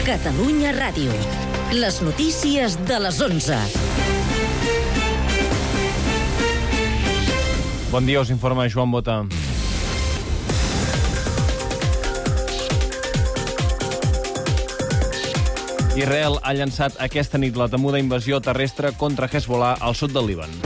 Catalunya Ràdio. Les notícies de les 11. Bon dia, us informa Joan Bota. Israel ha llançat aquesta nit la temuda invasió terrestre contra Hezbollah al sud del Líban.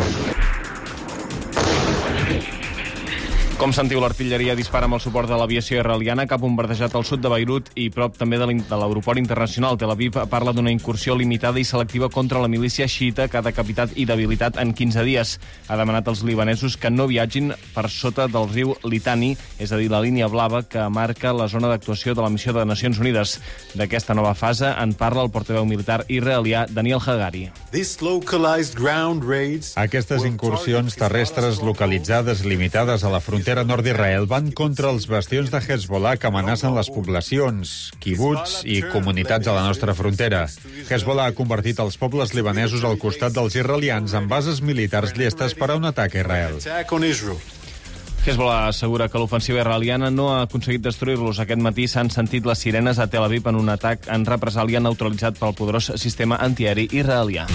Com sentiu, l'artilleria dispara amb el suport de l'aviació israeliana que ha bombardejat el sud de Beirut i prop també de l'aeroport internacional. Tel Aviv parla d'una incursió limitada i selectiva contra la milícia xiita que ha decapitat i debilitat en 15 dies. Ha demanat als libanesos que no viatgin per sota del riu Litani, és a dir, la línia blava que marca la zona d'actuació de la missió de Nacions Unides. D'aquesta nova fase en parla el portaveu militar israelià Daniel Hagari. Aquestes incursions terrestres localitzades limitades a la frontera nord d'Israel van contra els bastions de Hezbollah que amenacen les poblacions, quibuts i comunitats a la nostra frontera. Hezbollah ha convertit els pobles libanesos al costat dels israelians en bases militars llestes per a un atac a Israel. Hezbollah assegura que l'ofensiva israeliana no ha aconseguit destruir-los. Aquest matí s'han sentit les sirenes a Tel Aviv en un atac en represàlia neutralitzat pel poderós sistema antiaeri israelià.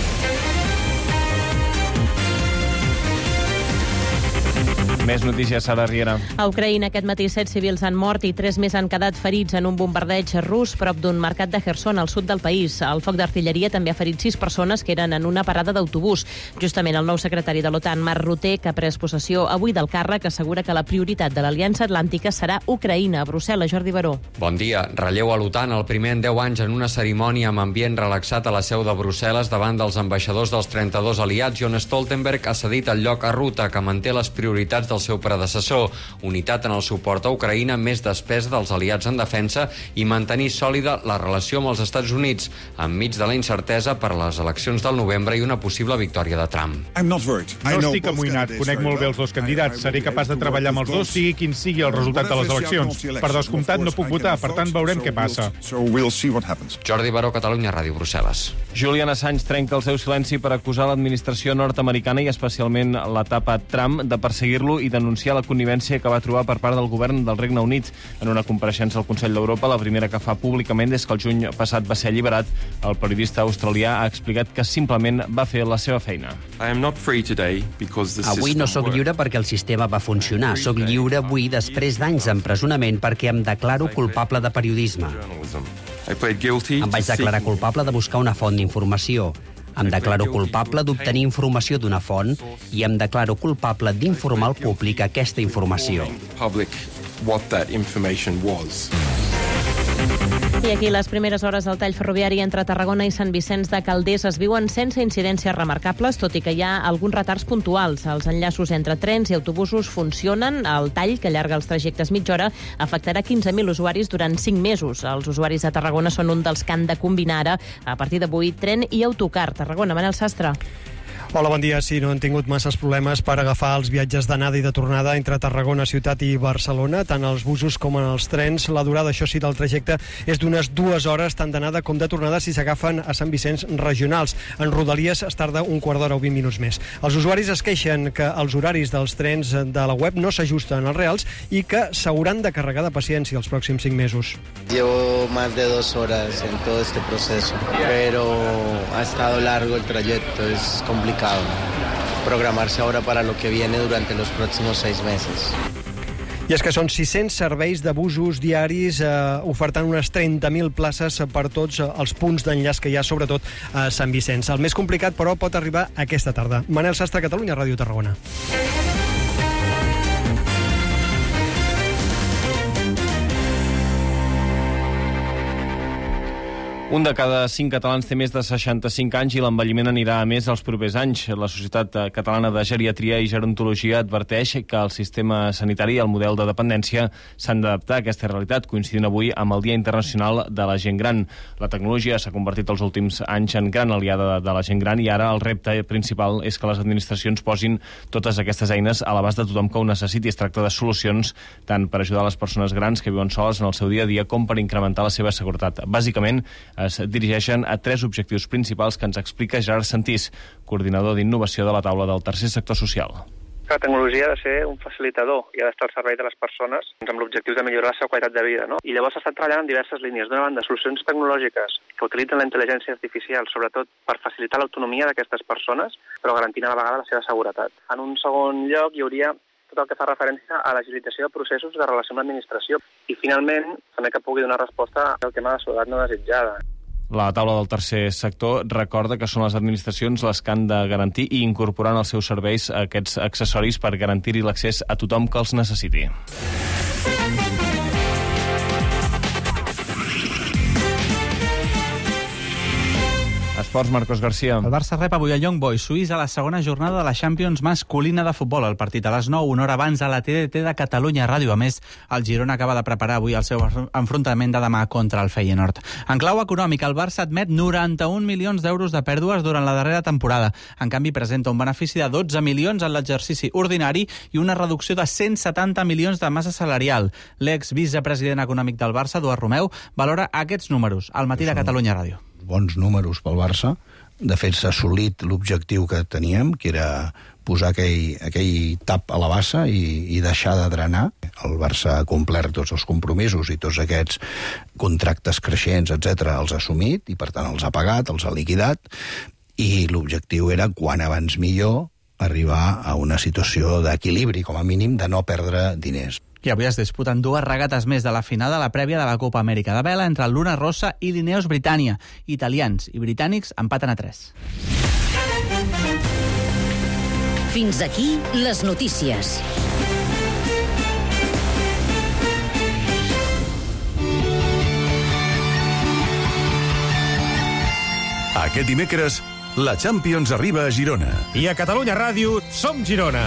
Més notícies, Sara Riera. A Ucraïna aquest matí 7 civils han mort i 3 més han quedat ferits en un bombardeig rus prop d'un mercat de Kherson, al sud del país. El foc d'artilleria també ha ferit 6 persones que eren en una parada d'autobús. Justament el nou secretari de l'OTAN, Mark Rutte, que ha pres possessió avui del càrrec, assegura que la prioritat de l'Aliança Atlàntica serà Ucraïna. A Brussel·les, Jordi Baró. Bon dia. Relleu a l'OTAN el primer en 10 anys en una cerimònia amb ambient relaxat a la seu de Brussel·les davant dels ambaixadors dels 32 aliats i on Stoltenberg ha cedit el lloc a Rutte, que manté les prioritats del seu predecessor, unitat en el suport a Ucraïna, més despesa dels aliats en defensa i mantenir sòlida la relació amb els Estats Units, enmig de la incertesa per a les eleccions del novembre i una possible victòria de Trump. No estic amoïnat, conec molt bé els dos candidats, seré capaç de treballar amb els dos, sigui quin sigui el resultat de les eleccions. Per descomptat no puc votar, per tant veurem què passa. Jordi Baró, Catalunya Ràdio, Brussel·les. Julian Assange trenca el seu silenci per acusar l'administració nord-americana i especialment l'etapa Trump de perseguir-lo i denunciar la connivència que va trobar per part del govern del Regne Unit. En una compareixença al Consell d'Europa, la primera que fa públicament des que el juny passat va ser alliberat, el periodista australià ha explicat que simplement va fer la seva feina. Avui no sóc lliure perquè el sistema va funcionar. Sóc lliure avui després d'anys d'empresonament perquè em declaro culpable de periodisme. Em vaig declarar culpable de buscar una font d'informació. Em declaro culpable d'obtenir informació d'una font i em declaro culpable d'informar al públic aquesta informació. I aquí les primeres hores del tall ferroviari entre Tarragona i Sant Vicenç de Calders es viuen sense incidències remarcables, tot i que hi ha alguns retards puntuals. Els enllaços entre trens i autobusos funcionen. El tall, que allarga els trajectes mitja hora, afectarà 15.000 usuaris durant 5 mesos. Els usuaris de Tarragona són un dels que han de combinar ara, a partir d'avui, tren i autocar. Tarragona, Manel Sastre. Hola, bon dia. Sí, no han tingut masses problemes per agafar els viatges d'anada i de tornada entre Tarragona, ciutat i Barcelona, tant els busos com en els trens. La durada, això sí, del trajecte és d'unes 2 hores, tant d'anada com de tornada, si s'agafen a Sant Vicenç regionals. En Rodalies es tarda un quart d'hora o 20 minuts més. Els usuaris es queixen que els horaris dels trens de la web no s'ajusten als reals i que s'hauran de carregar de paciència els pròxims 5 mesos. Llevo más de 2 horas en todo este proceso, pero ha estado largo el trayecto, es complicado programarse ahora para lo que viene durante los próximos 6 meses. I és que són 600 serveis de busos diaris ofertant unes 30.000 places per tots els punts d'enllaç que hi ha, sobretot a Sant Vicenç. El més complicat, però, pot arribar aquesta tarda. Manel Sastre, Catalunya Ràdio, Tarragona. Un de cada 5 catalans té més de 65 anys i l'envelliment anirà a més els propers anys. La Societat Catalana de Geriatria i Gerontologia adverteix que el sistema sanitari i el model de dependència s'han d'adaptar a aquesta realitat, coincidint avui amb el Dia Internacional de la Gent Gran. La tecnologia s'ha convertit els últims anys en gran aliada de la gent gran i ara el repte principal és que les administracions posin totes aquestes eines a l'abast de tothom que ho necessiti. Es tracta de solucions tant per ajudar les persones grans que viuen soles en el seu dia a dia com per incrementar la seva seguretat. Bàsicament, es dirigeixen a 3 objectius principals que ens explica Gerard Santís, coordinador d'innovació de la taula del tercer sector social. que la tecnologia ha de ser un facilitador i ha d'estar al servei de les persones amb l'objectiu de millorar la seva qualitat de vida, no? I llavors s'ha estat treballant en diverses línies. D'una banda, solucions tecnològiques que utilitzen la intel·ligència artificial, sobretot per facilitar l'autonomia d'aquestes persones, però garantint a la vegada la seva seguretat. En un segon lloc, hi hauria tot el que fa referència a l'agilització de processos de relació amb l'administració. I, finalment, també que pugui donar resposta al tema de la soledat no desitjada. La taula del tercer sector recorda que són les administracions les que han de garantir i incorporar en els seus serveis aquests accessoris per garantir-hi l'accés a tothom que els necessiti. Esports, Marcos García. El Barça rep avui el Young Boys suís a la segona jornada de la Champions masculina de futbol. El partit a les 9, una hora abans a la TDT de Catalunya Ràdio. A més, el Girona acaba de preparar avui el seu enfrontament de demà contra el Feyenoord. En clau econòmic, el Barça admet 91 milions d'euros de pèrdues durant la darrera temporada. En canvi, presenta un benefici de 12 milions en l'exercici ordinari i una reducció de 170 milions de massa salarial. L'ex-vicepresident econòmic del Barça, Eduard Romeu, valora aquests números al matí de Catalunya Ràdio. Bons números pel Barça. De fet, s'ha assolit l'objectiu que teníem, que era posar aquell tap a la bassa i deixar de drenar. El Barça ha complert tots els compromisos i tots aquests contractes creixents, etc., els ha assumit i, per tant, els ha pagat, els ha liquidat, i l'objectiu era, quan abans millor, arribar a una situació d'equilibri, com a mínim, de no perdre diners. I avui es disputen dues regates més de la final de la prèvia de la Copa Amèrica de vela entre el Luna Rossa i l'Ineos Britannia. Italians i britànics empaten a 3. Fins aquí les notícies. Aquest dimecres, la Champions arriba a Girona. I a Catalunya Ràdio som Girona.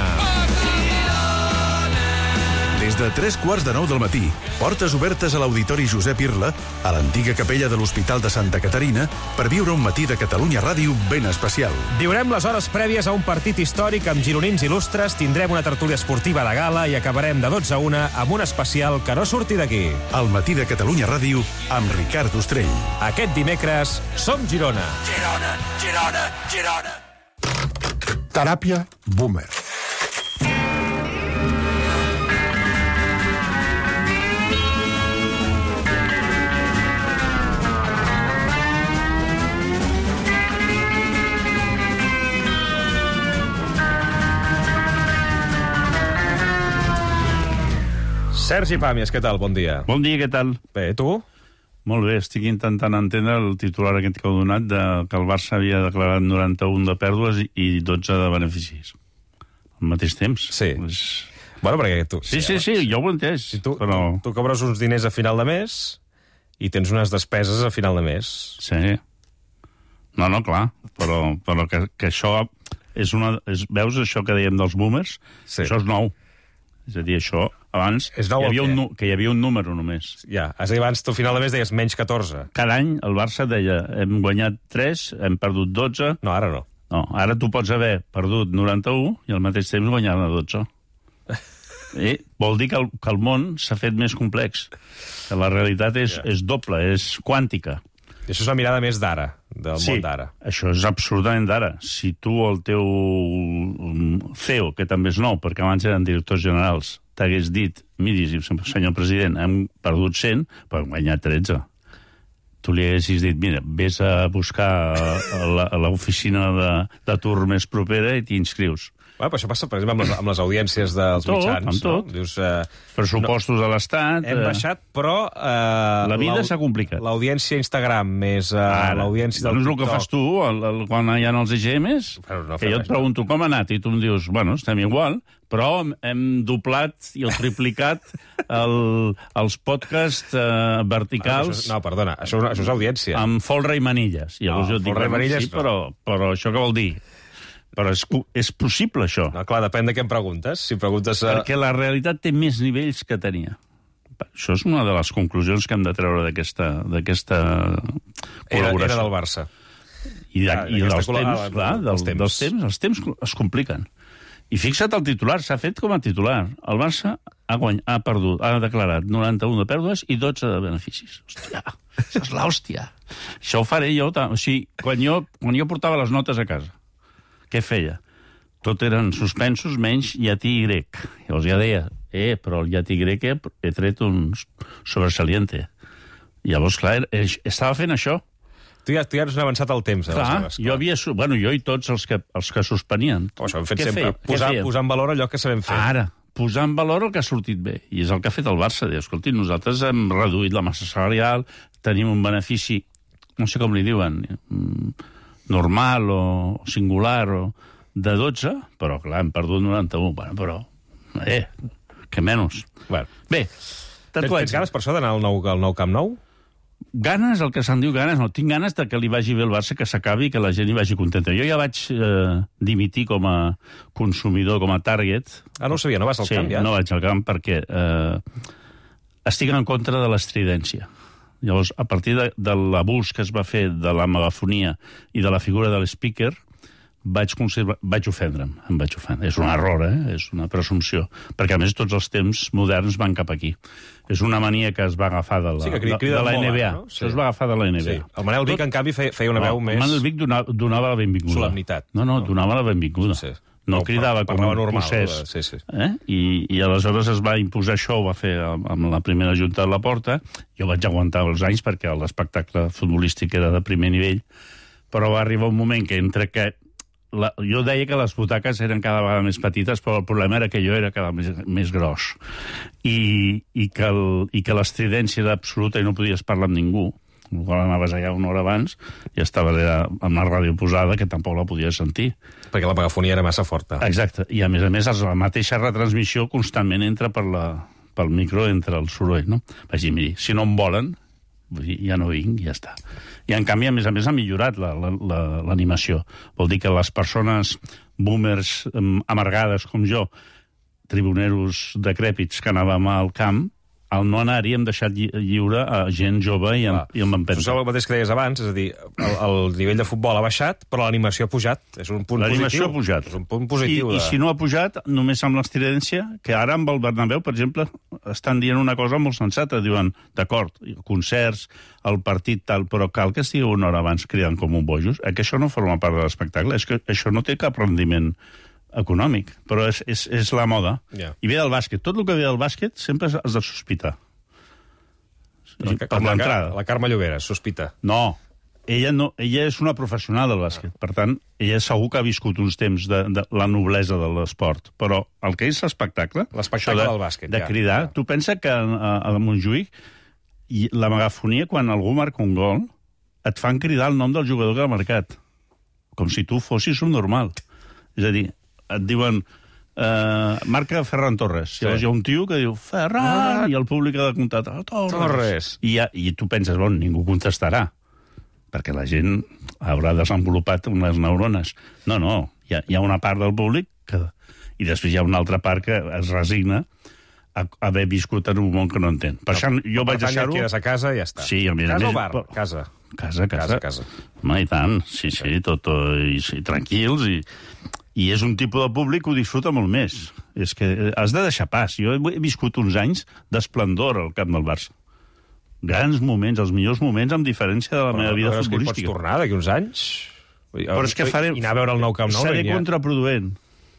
Des de 3:15 del matí, portes obertes a l'Auditori Josep Irla, a l'antiga capella de l'Hospital de Santa Caterina, per viure un matí de Catalunya Ràdio ben especial. Viurem les hores prèvies a un partit històric amb gironins il·lustres, tindrem una tertúlia esportiva de gala i acabarem de 12 a 1 amb un especial que no surti d'aquí. El matí de Catalunya Ràdio amb Ricard Ostrell. Aquest dimecres som Girona. Girona, Girona, Girona. Teràpia Boomer. Sergi Pàmies, què tal? Bon dia. Bon dia, què tal? Bé, tu? Molt bé, estic intentant entendre el titular aquest que heu donat de que el Barça havia declarat 91 de pèrdues i 12 de beneficis. Al mateix temps. Sí. Bueno, perquè tu... Sí, jo ho he entès. Tu cobres uns diners a final de mes i tens unes despeses a final de mes. Sí. No, clar, però que això és una... Veus això que dèiem dels boomers? Sí. Això és nou. És a dir, això, abans, hi havia un número només. Ja, és a dir, abans tu al final de mes deies menys 14. Cada any el Barça deia, hem guanyat 3, hem perdut 12... No, ara no. No, ara tu pots haver perdut 91 i al mateix temps guanyar-ne 12. Vol dir que el món s'ha fet més complex, que la realitat és doble, és quàntica. I això és la mirada més d'ara, del món d'ara. Sí, això és absolutament d'ara. Si tu el teu CEO, que també és nou, perquè abans eren directors generals, t'hagués dit, miri, senyor president, hem perdut 100, però hem guanyat 13. Tu li haguessis dit, mira, vés a buscar a l'oficina d'atur més propera i t'hi inscrius. Bueno, però això passa, per exemple, amb les audiències dels mitjans. Amb tot. Dius, pressupostos de l'Estat... Hem baixat, però... La vida s'ha complicat. L'audiència Instagram més l'audiència del TikTok... No és el que fas tu quan hi ha els EGMs? Que jo et pregunto com ha anat i tu em dius, bueno, estem igual, però hem doblat i triplicat els podcasts verticals... No, perdona, això és audiència. Amb folre i manilles. I llavors jo et dic, sí, però això què vol dir? Però és possible, això. No, clar, depèn de què em preguntes. Si preguntes... Perquè la realitat té més nivells que tenia. Això és una de les conclusions que hem de treure d'aquesta col·laboració. Era del Barça. I dels temps, clar, dels temps. Els temps es compliquen. I fixa't el titular, s'ha fet com a titular. El Barça ha declarat 91 de pèrdues i 12 de beneficis. Hòstia, això és l'hòstia. Això ho faré jo. O sigui, quan jo portava les notes a casa, què feia? tot eren suspensos menys llatí i grec. Llavors ja deia, però el llatí i grec he tret un sobresaliente. Llavors, clar, estava fent això. Tu ja has avançat el temps. Clar, jo i tots els que suspenien. Això hem fet sempre, posar en valor allò que sabem fer. Ara, posar en valor el que ha sortit bé. I és el que ha fet el Barça. Diu, escolti, nosaltres hem reduït la massa salarial, tenim un benefici, no sé com li diuen, normal o singular o de 12, però clar, hem perdut 91. Bueno, però, que menys. Bé, tens ganes per això d'anar al nou Camp Nou? Ganes, el que se'n diu ganes, no. Tinc ganes de que li vagi bé el Barça, que s'acabi i que la gent hi vagi contenta. Jo ja vaig dimitir com a consumidor, com a target. Ah, no ho sabia, no vas al camp ja? Sí, no vaig al camp perquè estic en contra de l'estridència. Llavors, a partir de l'abús que es va fer de la megafonia i de la figura de l'speaker, vaig ofendre'm, em vaig ofendre. És un error, és una presumpció, perquè a més tots els temps moderns van cap aquí. És una mania que es va agafar de la NBA. No? Sí. Això es va agafar de la NBA. Sí. El Manel Vic, en canvi, feia una veu més... El Manel Vic donava la benvinguda. Solemnitat. No, donava la benvinguda. Sí. No cridava com un procés. Sí. I aleshores es va imposar això, ho va fer amb la primera junta de la Porta. Jo vaig aguantar els anys perquè l'espectacle futbolístic era de primer nivell, però va arribar un moment que entre que jo deia que les butaques eren cada vegada més petites, però el problema era que jo era cada vegada més gros. I que l'estridència era absoluta i no podies parlar amb ningú. Quan anaves allà una hora abans i estava amb la ràdio posada, que tampoc la podies sentir. Perquè la megafonia era massa forta. Exacte. I a més, la mateixa retransmissió constantment entra pel micro, entra el soroll, no? Vaig dir, miri, si no em volen, ja no vinc, ja està. I en canvi, a més, ha millorat l'animació. Vol dir que les persones boomers amargades com jo, tribuneros decrèpits que anàvem al camp, al no anar-hi hem deixat lliure a gent jove i amb empenta. Això és el mateix que deies abans, és a dir, el nivell de futbol ha baixat, però l'animació ha pujat. És un punt positiu. L'animació ha pujat. És un punt positiu. I si no ha pujat, només amb l'estridència, que ara amb el Bernabéu, per exemple, estan dient una cosa molt sensata. Diuen, d'acord, concerts, el partit tal, però cal que estigui una hora abans cridant com un bojos. Que això no forma part de l'espectacle. És que això no té cap rendiment econòmic, però és la moda. Yeah. I ve del bàsquet. Tot el que ve del bàsquet sempre has de sospitar. Per l'entrada. La Carme Llobera, sospita. No, ella és una professional del bàsquet. Per tant, ella segur que ha viscut uns temps de la noblesa de l'esport. Però el que és l'espectacle del bàsquet, de cridar, tu pensa que a Montjuïc la megafonia, quan algú marca un gol, et fan cridar el nom del jugador que ha marcat. Com si tu fossis un normal. És a dir, et diuen marca Ferran Torres. Sí. Llavors hi ha un tio que diu Ferran, i el públic ha de contestar Torres. I tu penses, ningú contestarà, perquè la gent haurà desenvolupat unes neurones. No, hi ha una part del públic i després hi ha una altra part que es resigna a haver viscut en un món que no entén. Per això jo vaig deixar-ho... Quedes a casa i ja està. Sí, casa o bar? Casa. Casa. Home, i tant. Sí, tot tranquils i és un tipus de públic que ho disfruta molt més. És que has de deixar pas. Jo he viscut uns anys d'esplendor al camp del Barça. Grans moments, els millors moments, amb diferència de la meva vida futbolística. Pots tornar d'aquí uns anys? Però és que I anar a veure el nou Camp Nou? Seré contraproduent.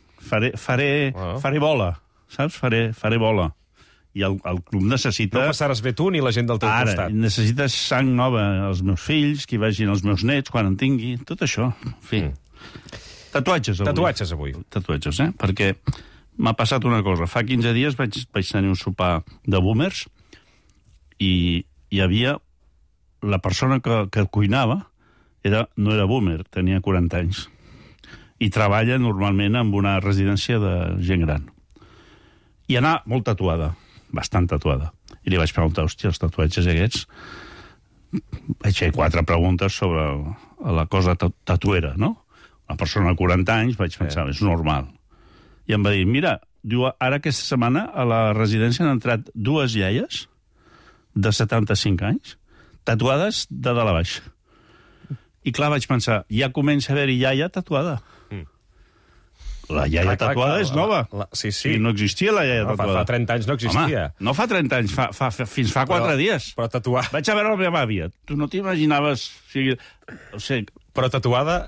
Faré bola, saps? Faré bola. I el club necessita... No passaràs bé tu ni la gent del teu costat. Ara, necessites sang nova, els meus fills, que vagin els meus nets quan en tingui, tot això. En fi. Tatuatges avui. Tatuatges, perquè m'ha passat una cosa. Fa 15 dies vaig tenir un sopar de boomers i hi havia la persona que cuinava no era boomer, tenia 40 anys. I treballa normalment en una residència de gent gran. I anava molt tatuada, bastant tatuada. I li vaig preguntar, hòstia, els tatuatges aquests... Vaig fer 4 preguntes sobre la cosa tatuera, no? Una persona de 40 anys, vaig pensar, és normal. I em va dir, mira, ara aquesta setmana a la residència han entrat 2 iaies de 75 anys, tatuades de dalt a baix. I clar, vaig pensar, ja comença a haver-hi iaia tatuada. La iaia tatuada és nova. Sí. No existia la iaia tatuada. Fa 30 anys no existia. Home, no fa 30 anys, fins fa 4 dies. Però tatuar... Vaig a veure la meva àvia. Tu no t'imaginaves... O sigui, però tatuada...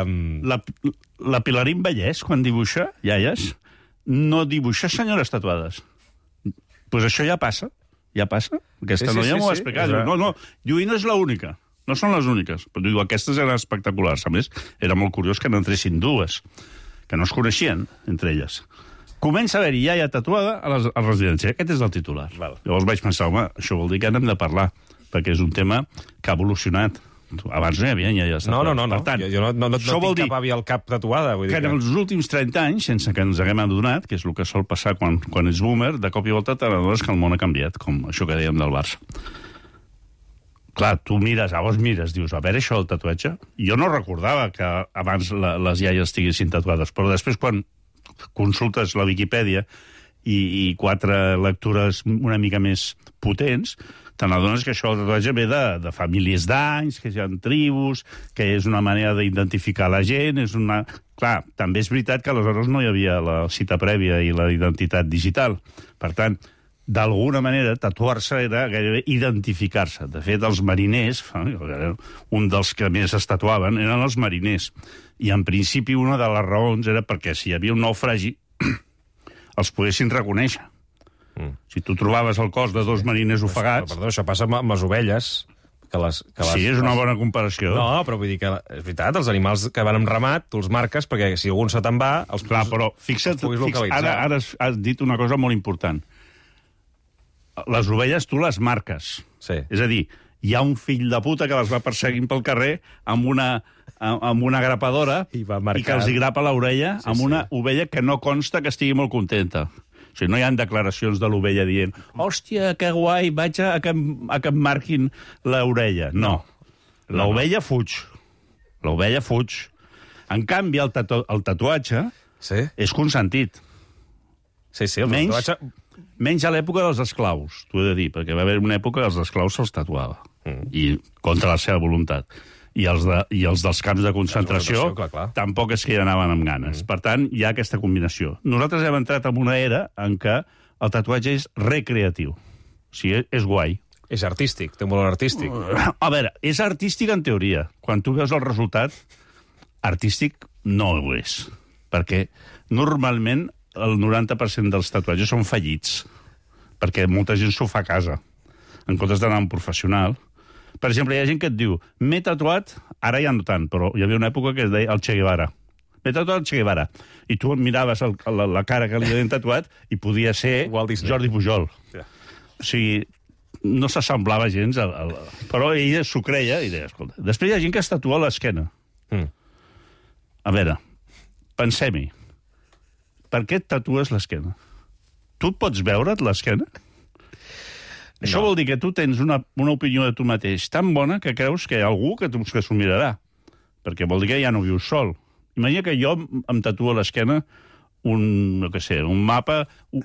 La Pilarín Vallès, quan dibuixa iaies, no dibuixa senyores tatuades. Pues això ja passa. Ja passa. Aquesta noia m'ho ha explicat. No, Lluís no és l'única. No són les úniques. Però diu, aquestes eren espectaculars. A més, era molt curiós que n'entressin dues, que no es coneixien entre elles. Comença a haver-hi iaia tatuada a la residència. Aquest és el titular. Llavors vaig pensar, home, això vol dir que n'hem de parlar, perquè és un tema que ha evolucionat. Abans no hi havia iaies tatuades. No. Per tant, jo no tinc cap àvia al cap tatuada. Vull dir que en els últims 30 anys, sense que ens haguem adonat, que és el que sol passar quan ets boomer, de cop i volta t'adones que el món ha canviat, com això que dèiem del Barça. Clar, tu mires, dius, a veure això del tatuatge? Jo no recordava que abans les iaies estiguessin tatuades, però després quan consultes la Viquipèdia i 4 lectures una mica més potents, te n'adones que això del tatuatge ve de famílies d'anys, que hi ha tribus, que és una manera d'identificar la gent, Clar, també és veritat que aleshores no hi havia la cita prèvia i la identitat digital. Per tant, d'alguna manera, tatuar-se era gairebé identificar-se. De fet, els mariners, un dels que més es tatuaven, eren els mariners. I, en principi, una de les raons era perquè si hi havia un naufragi, els poguessin reconèixer. Si tu trobaves el cos de 2 mariners ofegats... Perdó, això passa amb les ovelles. Sí, és una bona comparació. No, però vull dir que, és veritat, els animals que van amb ramat, tu els marques, perquè si algun se te'n va, els puguis localitzar. Ara has dit una cosa molt important. Les ovelles tu les marques. Sí. És a dir, hi ha un fill de puta que les va perseguint pel carrer amb una grapadora i que els hi grapa l'orella amb una ovella que no consta que estigui molt contenta. O sigui, no hi ha declaracions de l'ovella dient hòstia, que guai, vaig a que em marquin l'orella. No. L'ovella fuig. L'ovella fuig. En canvi, el tatuatge és consentit. Sí, el tatuatge... Menys a l'època dels esclaus, t'ho he de dir, perquè va haver una època que els esclaus se'ls tatuava, i contra la seva voluntat. I els dels camps de concentració tampoc és que hi anaven amb ganes. Per tant, hi ha aquesta combinació. Nosaltres hem entrat en una era en què el tatuatge és recreatiu. O sigui, és guai. És artístic, té un valor artístic. A veure, és artístic en teoria. Quan tu veus el resultat, artístic no ho és. Perquè normalment el 90% dels tatuatges són fallits, perquè molta gent s'ho fa a casa, en comptes d'anar a un professional. Per exemple, hi ha gent que et diu, m'he tatuat, ara ja no tant, però hi havia una època que es deia el Che Guevara. M'he tatuat el Che Guevara. I tu miraves la cara que li havien tatuat i podia ser Jordi Pujol. O sigui, no s'assemblava gens, però ella s'ho creia i deia, escolta. Després hi ha gent que es tatua a l'esquena. A veure, pensem-hi. Per què et tatues l'esquena? Tu et pots veure't l'esquena? Això vol dir que tu tens una opinió de tu mateix tan bona que creus que hi ha algú que s'ho mirarà. Perquè vol dir que ja no vius sol. Imagina que jo em tatuo a l'esquena un mapa,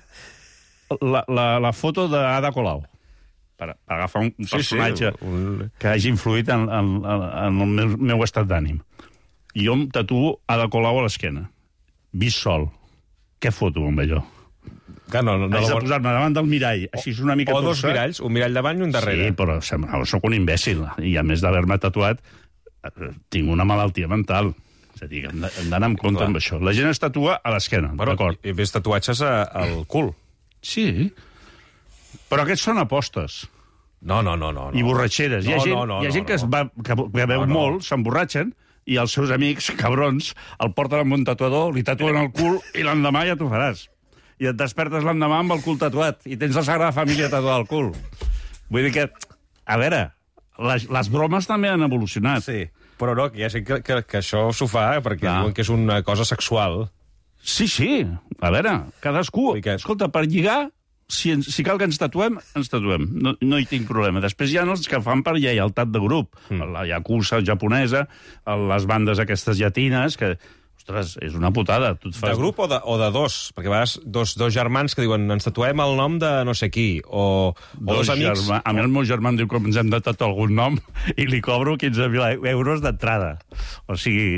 la foto d'Ada Colau, per agafar un personatge que hagi influït en el meu estat d'ànim. I jo em tatuo Ada Colau a l'esquena. Vist sol. Què foto amb allò? Haig de posar-me davant del mirall, així és una mica torçat. O dos miralls, un mirall davant i un darrere. Sí, però sóc un imbècil. I a més d'haver-me tatuat, tinc una malaltia mental. És a dir, que hem d'anar amb compte amb això. La gent es tatua a l'esquena, d'acord? I ves tatuatges al cul. Sí, però aquests són apostes. No. I borratxeres. Hi ha gent que veu molt, s'emborratxen, i els seus amics, cabrons, el porten amb un tatuador, li tatuen el cul i l'endemà ja t'ho faràs. I et despertes l'endemà amb el cul tatuat i tens la Sagrada Família tatuada al cul. Vull dir que, a veure, les bromes també han evolucionat. Sí, però no, que hi ha gent que això s'ho fa perquè diuen que és una cosa sexual. Sí, a veure, cadascú. Escolta, per lligar, si cal que ens tatuem, ens tatuem. No hi tinc problema. Després hi ha els que fan per lleialtat de grup. La yakuza japonesa, les bandes aquestes llatines, que, ostres, és una putada. De grup o de dos? Perquè a vegades dos germans que diuen ens tatuem el nom de no sé qui, o dos amics... A mi el meu germà em diu que ens hem de tatuar algun nom i li cobro 15.000 euros d'entrada. O sigui...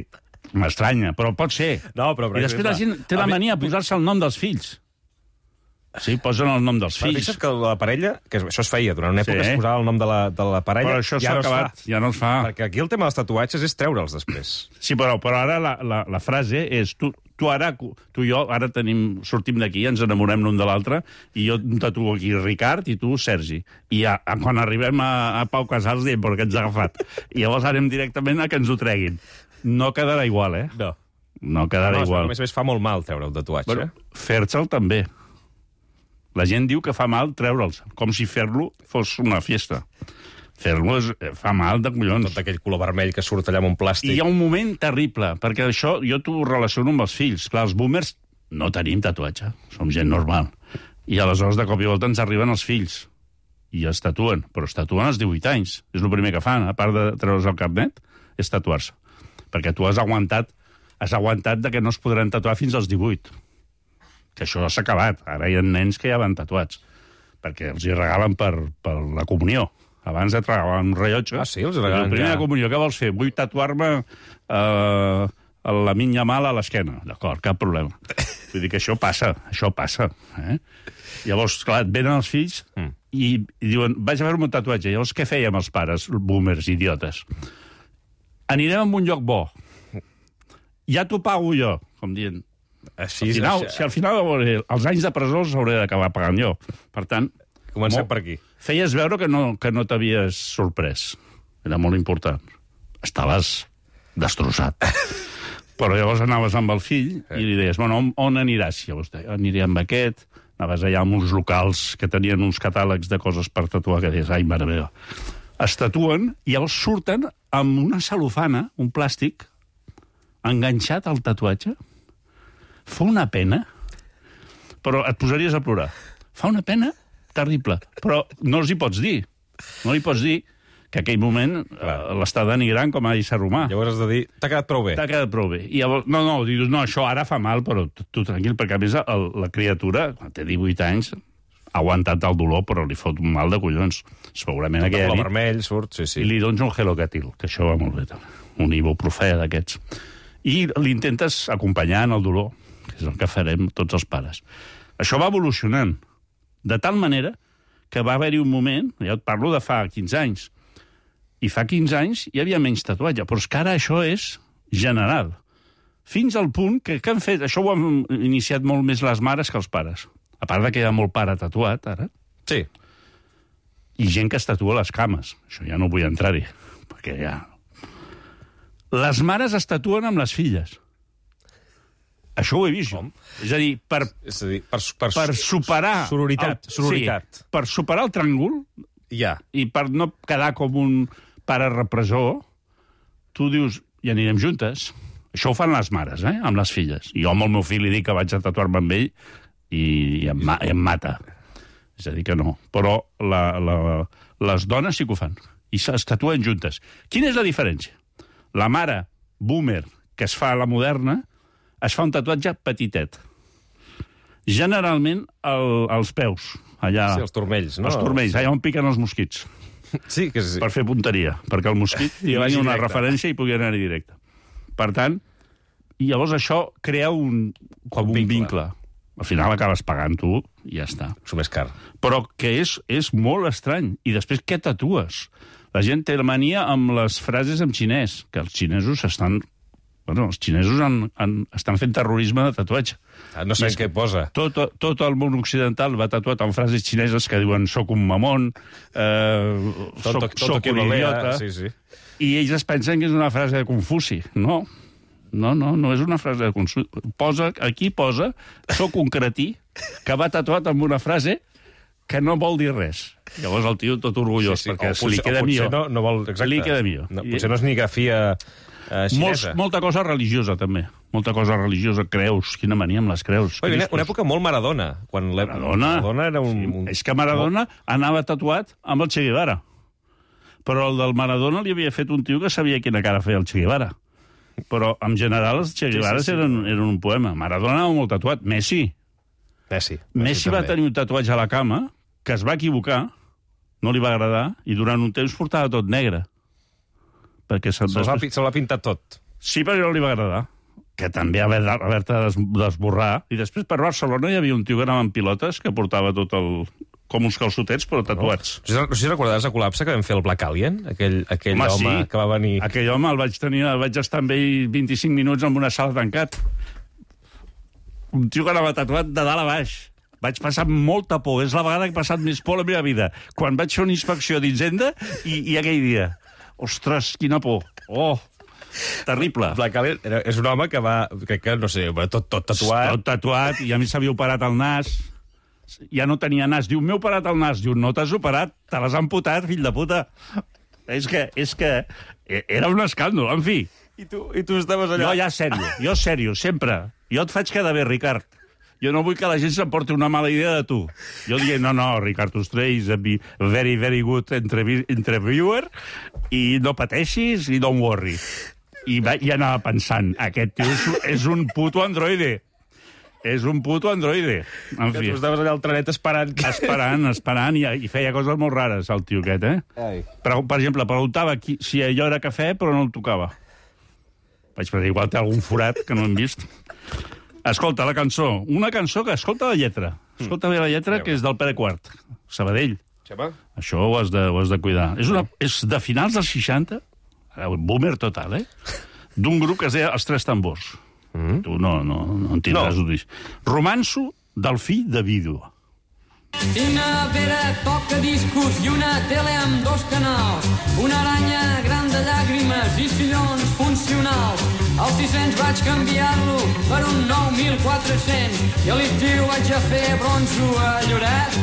M'estranya, però pot ser. No, però I després la gent té la mania de posar-se el nom dels fills. Sí, posen el nom dels fills. Fixa't que la parella, que això es feia durant una època, es posava el nom de la parella. Però això s'ha acabat, ja no es fa. Perquè aquí el tema dels tatuatges és treure'ls després. Sí, però ara la frase és tu i jo ara sortim d'aquí, ens enamorem l'un de l'altre, i jo em tatuo aquí Ricard i tu Sergi. I quan arribem a Pau Casals diem, però que ens ha agafat. I llavors anem directament a que ens ho treguin. No quedarà igual, No quedarà igual. A més fa molt mal treure el tatuatge. Bueno, fer-se'l també. La gent diu que fa mal treure'ls, com si fer-lo fos una fiesta. Fer-lo fa mal de collons. Tot aquell color vermell que surt allà amb un plàstic. I hi ha un moment terrible, perquè això jo t'ho relaciono amb els fills. Clar, els boomers no tenim tatuatge, som gent normal. I aleshores de cop i volta ens arriben els fills i es tatuen, però es tatuen als 18 anys. És el primer que fan, a part de treure's el carnet, és tatuar-se. Perquè tu has aguantat de que no es podran tatuar fins als 18. Que això s'ha acabat. Ara hi ha nens que ja van tatuats, perquè els hi regalen per la comunió. Abans et regalaven un rellotge. Sí? Els regalen la primera comunió, què vols fer? Vull tatuar-me la minya mala a l'esquena. D'acord, cap problema. Vull dir que això passa. Llavors, clar, et venen els fills i diuen, vaig a fer-me un tatuatge. Llavors, què fèiem els pares, boomers, idiotes? Anirem a un lloc bo. Ja t'ho pago jo, com dient. Si al final els anys de presó els hauré d'acabar pagant jo. Per tant, comencem per aquí. Feies veure que no t'havies sorprès. Era molt important. Estaves destrossat. Però llavors anaves amb el fill i li deies, bueno, on aniràs? Llavors aniré amb aquest. Anaves allà amb uns locals que tenien uns catàlegs de coses per tatuar que deies, ai, mare meva. Es tatuen i llavors surten amb una cel·lofana, un plàstic, enganxat al tatuatge. Fa una pena, però et posaries a plorar. Fa una pena terrible, però no els hi pots dir. No li pots dir que aquell moment l'està denigrant com a ésser humà. Llavors has de dir, t'ha quedat prou bé. T'ha quedat prou bé. I llavors, dius, això ara fa mal, però tu tranquil, perquè a més la criatura, quan té 18 anys, ha aguantat el dolor, però li fot un mal de collons. Segurament aquella nit... vermell surt, sí. I li dones un Gelocatil, que això va molt bé, també. Un ibuprofè d'aquests. I l'intentes acompanyar en el dolor, que és el que farem tots els pares. Això va evolucionant, de tal manera que va haver-hi un moment, ja et parlo de fa 15 anys, i fa 15 anys hi havia menys tatuatge, però és que ara això és general. Fins al punt que han fet... Això ho han iniciat molt més les mares que els pares. A part de que hi ha molt pare tatuat, ara. Sí. I gent que es tatua les cames. Això ja no vull entrar-hi, perquè ja... Les mares es tatuen amb les filles. Això ho he vist. És a dir, per superar... Sororitat. Sí, per superar el tràngol i per no quedar com un pare repressor, tu dius, ja anirem juntes. Això ho fan les mares, amb les filles. I jo amb el meu fill li dic que vaig a tatuar-me amb ell i em mata. És a dir, que no. Però les dones sí que ho fan. I es tatuen juntes. Quina és la diferència? La mare boomer que es fa a la moderna es fa un tatuatge petitet. Generalment als peus. Allà, sí, els turmells, no? Els turmells, allà on piquen els mosquits. Sí, que sí. Per fer punteria, perquè el mosquit hi hagi una referència i pugui anar-hi directe. Per tant, i llavors això crea un vincle. Al final acabes pagant tu i ja està. És més car. Però que és molt estrany. I després què tatues? La gent té la mania amb les frases en xinès, que els xinesos estan... Bueno, els xinesos estan fent terrorisme de tatuatge. No sé què posa. Tot el món occidental va tatuat amb frases xineses que diuen soc un mamón, soc un idiota... Sí. I ells es pensen que és una frase de Confuci. No és una frase de Confuci. Aquí posa soc un cretí que va tatuat amb una frase que no vol dir res. Llavors el tio tot orgullós, perquè li queda millor. No vol, exacte. Li queda millor. Potser no és ni grafia xinesa. Molta cosa religiosa, també. Molta cosa religiosa, creus. Quina mania amb les creus. Una època molt Maradona. Quan Maradona era un... És que Maradona anava tatuat amb el Che Guevara. Però el del Maradona li havia fet un tio que sabia quina cara feia el Che Guevara. Però, en general, els Che Guevaras eren un poema. Maradona anava molt tatuat. Messi va tenir un tatuatge a la cama que es va equivocar, no li va agradar, i durant un temps portava tot negre. Perquè se l'ha pintat tot. Sí, però no li va agradar. Que també haver-te d'esborrar. I després per Barcelona hi havia un tio que anava amb pilotes que portava tot el... com uns calçotets, però tatuats. No sé si recordaràs el col·lapse que vam fer el Black Alien, aquell home que va venir... Aquell home vaig estar amb ell 25 minuts en una sala tancat. Un tio que anava tatuat de dalt a baix. Vaig passar molta por. És la vegada que he passat més por a la meva vida. Quan vaig fer una inspecció d'Hisenda i aquell dia. Ostres, quina por. Oh, terrible. Black Alien és un home que va, crec que, no sé, tot tatuat. Tot tatuat, i a mi s'havia operat el nas. Ja no tenia nas. Diu, m'he operat el nas. Diu, no t'has operat, te l'has amputat, fill de puta. És que era un escàndol, en fi. I tu estaves allà... Jo sèrio, sempre. Jo et faig quedar bé, Ricard. Jo no vull que la gent s'emporti una mala idea de tu. Jo dient, no, Ricard Ostrell is a very, very good interviewer, i no pateixis i don't worry. I anava pensant, aquest tio és un puto androide. És un puto androide. En fi. Que tu estaves allà al trenet esperant. Esperant, i feia coses molt rares, el tio aquest, Per exemple, preguntava si allò era cafè, però no el tocava. Vaig pensar, igual té algun forat que no hem vist. Escolta, la cançó. Una cançó que escolta la lletra. Escolta bé la lletra, que és del Pere Quart. Sabadell. Això ho has de cuidar. És de finals dels 60, boomer total, d'un grup que es deia Els Tres Tambors. Tu no en tindràs un disc. Romanço del fill de vídua. Una pera toca discos i una tele amb 2 canals, una aranya gran de llàgrimes i sillons funcionals. Al 600 vaig canviar-lo per un 9.400 i a l'estiu vaig a fer bronzo a Lloret.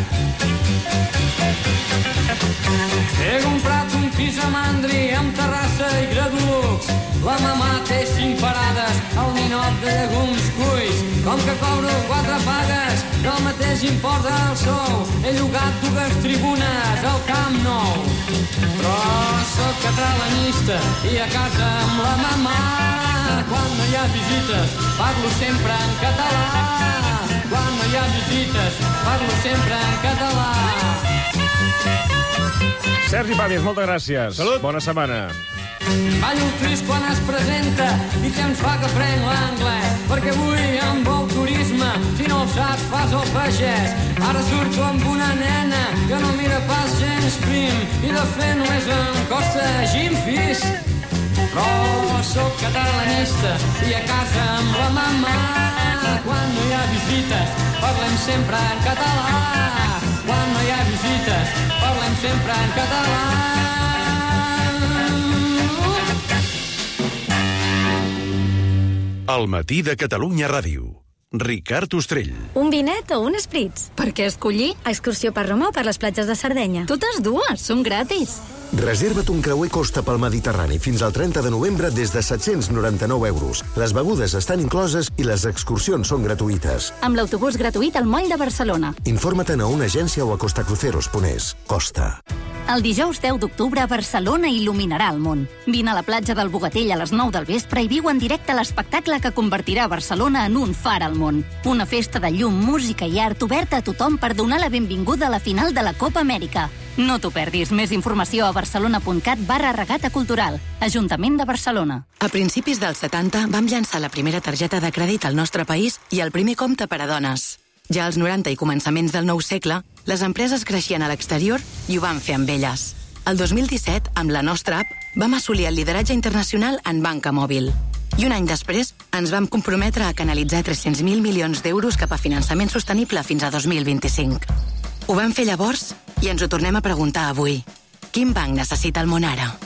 He comprat un pis a Mandri amb terrassa i gradulux. La mamà té 5 parades, el ninot de llegums cuits. Com que cobro 4 pagues del mateix import del sou, he llogat 2 tribunes al Camp Nou. Però sóc catalanista i a casa amb la mamà, quan no hi ha visites parlo sempre en català. Quan no hi ha visites parlo sempre en català. Sergi Pàmies, moltes gràcies. Salut. Bona setmana. Ballo trist quan es presenta i temps fa que prenc l'anglès, perquè avui em vol turisme, si no ho saps fas el pagès. Ara surto amb una nena que no mira pas gens prim i de fet només em costa Jim Fis. Però sóc catalanista i a casa amb la mamà, quan no hi ha visites parlem sempre en català. Quan no hi ha visites parlem sempre en català. El matí de Catalunya Ràdio. Ricard Ostrell. Un vinet o un spritz? Per què escollir? Excursió per Roma o per les platges de Sardenya? Totes dues, són gratis. Reserva't un creuer costa pel Mediterrani fins al 30 de novembre des de 799 euros. Les begudes estan incloses i les excursions són gratuïtes. Amb l'autobús gratuït al Moll de Barcelona. Informa't a una agència o a costacruceros.es. Costa. El dijous 10 d'octubre, Barcelona il·luminarà el món. Vine a la platja del Bogatell a les 9 del vespre i viu en directe l'espectacle que convertirà Barcelona en un far al món. Una festa de llum, música i art oberta a tothom per donar la benvinguda a la final de la Copa Amèrica. No t'ho perdis. Més informació a barcelona.cat/regata cultural. Ajuntament de Barcelona. A principis dels 70 vam llançar la primera targeta de crèdit al nostre país i el primer compte per a dones. Ja als 90 i començaments del nou segle, les empreses creixien a l'exterior i ho van fer amb elles. El 2017, amb la nostra app, vam assolir el lideratge internacional en banca mòbil. I un any després, ens vam comprometre a canalitzar 300.000 milions d'euros cap a finançament sostenible fins a 2025. Ho vam fer llavors i ens ho tornem a preguntar avui. Quin banc necessita el món ara?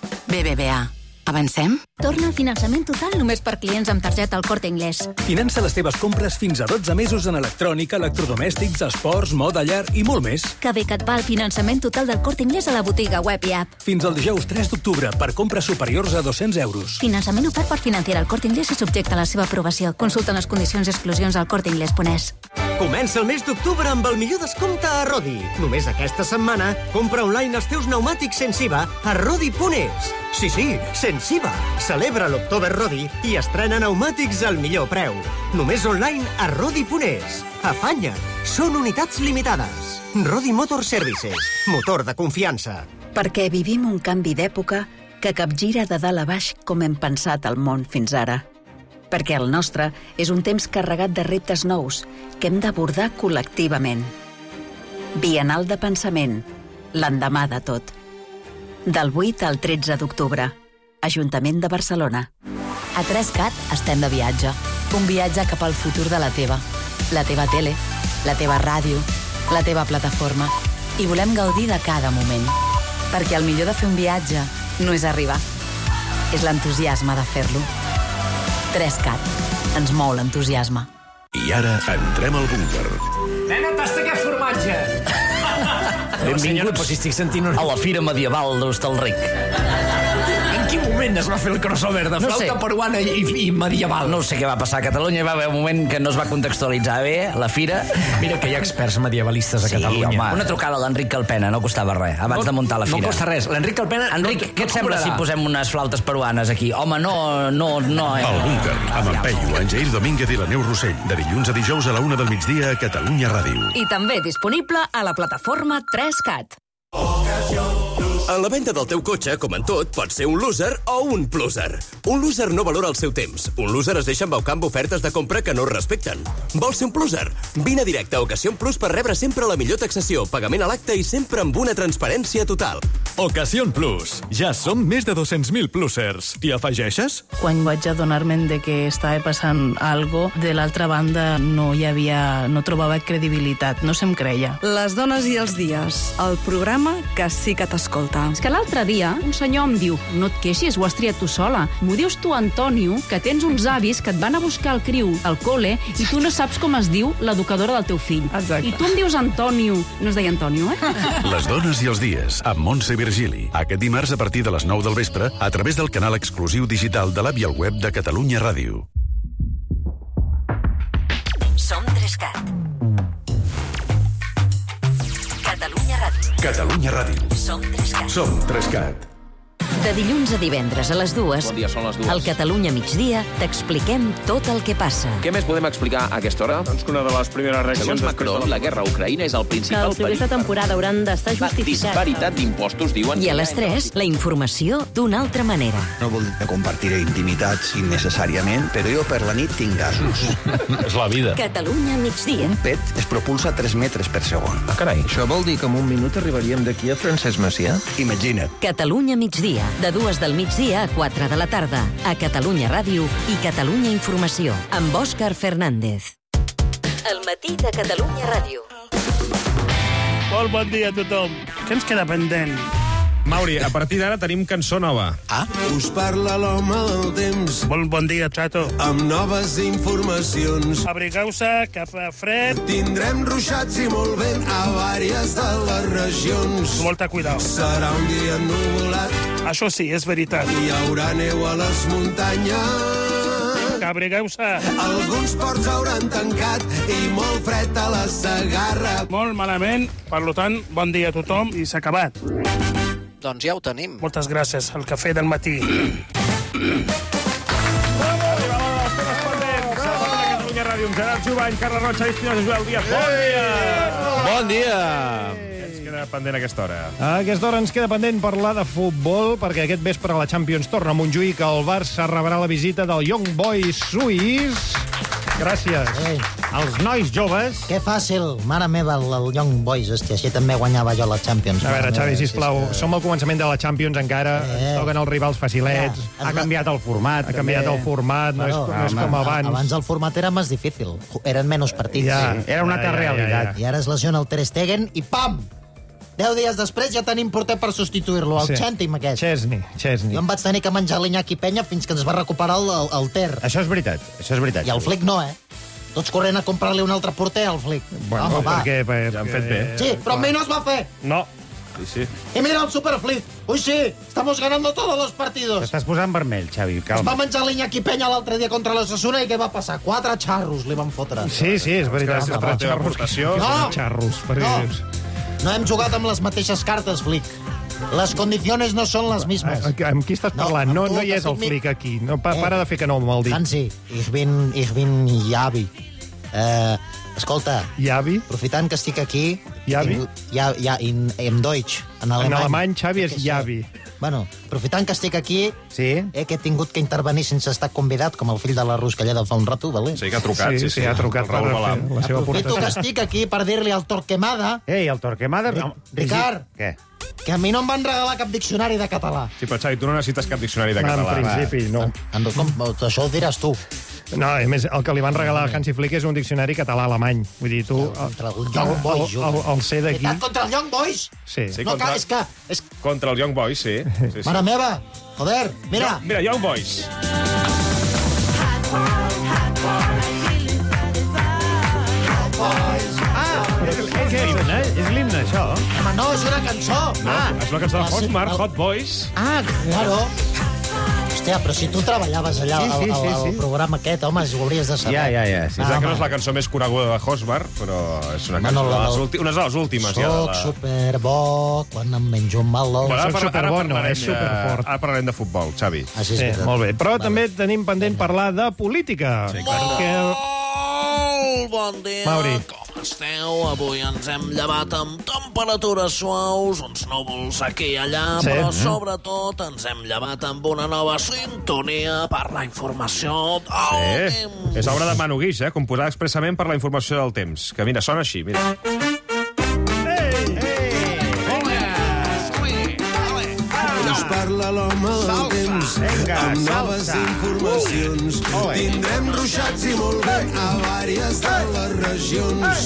BBVA. Avancem? Torna al finançament total només per clients amb targeta al Corte Inglés. Finança les teves compres fins a 12 mesos en electrònica, electrodomèstics, esports, moda, llar i molt més. Que bé que et va el finançament total del Corte Inglés a la botiga web i app. Fins al dijous 3 d'octubre per compres superiors a 200 euros. Finançament ofert per Financiera al Corte Inglés i subjecte a la seva aprovació. Consulta les condicions i exclusions al corteinglés.es. Comença el mes d'octubre amb el millor descompte a Rodi. Només aquesta setmana, compra online els teus pneumàtics sense IVA a Rodi.es. Sí, sense IVA. Celebra l'October Rodi i estrena pneumàtics al millor preu. Només online a Rodi.es. Afanya! Són unitats limitades. Rodi Motor Services. Motor de confiança. Perquè vivim un canvi d'època, que capgira de dalt a baix com hem pensat el món fins ara. Perquè el nostre és un temps carregat de reptes nous que hem d'abordar col·lectivament. Bienal de pensament, l'endemà de tot. Del 8 al 13 d'octubre, Ajuntament de Barcelona. A 3CAT estem de viatge. Un viatge cap al futur de la teva tele, la teva ràdio, la teva plataforma. I volem gaudir de cada moment. Perquè el millor de fer un viatge no és arribar, és l'entusiasme de fer-lo. 3CAT. Ens mou l'entusiasme. I ara entrem al búnquer. Nena, tasta aquest formatge! Benvinguts a la Fira Medieval d'Hostalric. En quin moment es va fer el crossover de flauta peruana i medieval? No sé què va passar a Catalunya, hi va haver un moment que no es va contextualitzar bé, la fira. Mira que hi ha experts medievalistes a Catalunya. Sí, home, una trucada a l'Enric Calpena, no costava res, abans de muntar la fira. No costa res. L'Enric Calpena... Enric, què et sembla si posem unes flautes peruanes aquí? Home, no... El búnquer, amb en Peyu, en Jair Domínguez i la Neu Rossell, de dilluns a dijous a la 1 del migdia a Catalunya Ràdio. I també disponible a la plataforma 3CAT. A la venda del teu cotxe, com en tot, pots ser un loser o un pluser. Un loser no valora el seu temps. Un loser es deixa embaucar amb ofertes de compra que no es respecten. Vols ser un pluser? Vine directe a Ocasión Plus per rebre sempre la millor taxació, pagament a l'acte i sempre amb una transparència total. Ocasión Plus. Ja som més de 200.000 plusers. T'hi afegeixes? Quan vaig adonar-me'n de que estava passant algo, de l'altra banda no trobava credibilitat, no se'm creia. Les dones i els dies, el programa que sí que t'escolta. És que l'altre dia un senyor em diu: no et queixis, ho has triat tu sola. M'ho dius tu, Antonio, que tens uns avis que et van a buscar el criu al col·le i tu no saps com es diu l'educadora del teu fill. Exacte. I tu em dius Antonio. No es deia Antonio, Les dones i els dies, amb Montse Virgili. Aquest dimarts a partir de les 9 del vespre, a través del canal exclusiu digital de l'app i el web de Catalunya Ràdio. Som 3CAT. Catalunya Ràdio. Catalunya Ràdio. Som 3CAT. Som 3CAT. De dilluns a divendres a les 2, Bon dia, són les 2. al Catalunya Migdia, t'expliquem tot el que passa. Què més podem explicar a aquesta hora? Doncs que una de les primeres reaccions... Segons Macron, la guerra a Ucraïna és el principal Els lloguers de temporada hauran d'estar justificats. Disparitat d'impostos, diuen... I a les 3, la informació d'una altra manera. No vol dir que compartiré intimitats innecessàriament, però jo per la nit tinc gasos. És la vida. Catalunya Migdia. Un pet es propulsa 3 metres per segon. Ah, carai. Això vol dir que en un minut arribaríem d'aquí a Francesc Macià? Imagina't. Catalunya Migdia, de 2 del migdia a 4 de la tarda, a Catalunya Ràdio i Catalunya Informació, amb Òscar Fernández. El matí de Catalunya Ràdio. Molt bon dia a tothom. Què ens queda pendent? Mauri, a partir d'ara tenim cançó nova. Ah? Us parla l'home del temps. Molt bon dia, Chato. Amb noves informacions. Abrigueu-se, que fa fred. Tindrem ruixats i molt vent a vàries de les regions. Molta cuidao. Serà un dia ennuvolat. Això sí, és veritat. Hi haurà neu a les muntanyes. Abrigueu-se. Alguns ports hauran tancat i molt fred a la Segarra. Molt malament, per tant, bon dia a tothom i s'ha acabat. Doncs ja ho tenim. Moltes gràcies, el cafè del matí. Catalunya Ràdio, amb Gerard Jubany, Carla Rocha i Espinosa Joel Díaz. Bon dia! Bon dia! Què ens queda pendent a aquesta hora? A aquesta hora ens queda pendent parlar de futbol, perquè aquest vespre la Champions torna a Montjuïc, que el Barça rebrà la visita del Young Boys suís. Gràcies. Els nois joves... Que fàcil. Mare meva, el Young Boys. Hòstia, així també guanyava jo la Champions. A veure, Xavi, sisplau, som al començament de la Champions encara. Ens toquen els rivals facilets. Ja, ha canviat el format. Ha canviat el format. No és com abans. Abans el format era més difícil. Eren menys partits. Ja, era una altra realitat. I ara es lesiona el Ter Stegen i pam! 10 dies després ja tenim porter per substituir-lo, el Cèntim aquest. Chesney. Jo em vaig tenir que menjar l'Iñaki Peña fins que ens va recuperar el Ter. Això és veritat. I el Flick no, Tots corrent a comprar-li un altre porter al Flick. Bueno, perquè ja han fet bé. Sí, però amb mi no es va fer. No. Sí. Y mira el Superflick. Uy, sí, estamos ganando todos los partidos. T'estàs posant vermell, Xavi, calma. Es va menjar l'Iñaki Peña l'altre dia contra l'Osasuna i què va passar? 4 xarros li van fotre. Sí, és veritat. Gràcies per la teva aportació. Xarros. No hem jugat amb les mateixes cartes, Flick. Les condiciones no són les mismes. Amb qui estàs parlant? No hi és el Flick aquí. No, para de fer que no me'l dic. Hansi, ich bin Javi. Escolta, Javi? Aprofitant que estic aquí, Javi? Im Deutsch, en alemany. En alemany, Xavi és Javi. Bueno, aprofitant que estic aquí, que he tingut que intervenir sense estar convidat, com el fill de la Ruscalleda fa un rato, vale? Sí, que ha trucat, sí, ha trucat per fer la seva Aprofito que aportació. estic aquí per dir-li al Torquemada... Ei, el Torquemada... Ricard, Què? que a mi no em van regalar cap diccionari de català. Sí, però Xavi, tu no necessites cap diccionari de català. En principi, no. Això ho diràs tu. No, a més, el que li van regalar al Hansi Flick és un diccionari català-alemany. Vull dir, tu... Contra el Young Boys. El C d'aquí... Contra el Young Boys? Sí. No cal, és que... Contra el Young Boys, sí. Mare meva, joder, mira. Mira, Young Boys. Què és l'himne? És l'himne, això? Home, no, és una cançó. No, és una cançó de Hotmar, Hot Boys. Claro. Hòstia, però si tu treballaves allà al programa aquest, home, si ho hauries de saber. Ja. Sí, que no és la cançó més coneguda de Hotmar, però és una cançó una de les últimes. Soc superbo quan em menjo un meló. Soc superbo, no, és superfort. Ara parlarem de futbol, Xavi. Sí, molt bé. Però també tenim pendent parlar de política. Molt bon dia. Mauri. Com esteu? Avui ens hem llevat amb temperatures suaus, uns núvols aquí i allà, però sobretot ens hem llevat amb una nova sintonia per la informació del temps. És obra de Manu Guix, composada expressament per la informació del temps. Que mira, sona així, mira. Us parla l'home del temps amb noves informacions. Tindrem ruixats i molt vent a vàries de les regions.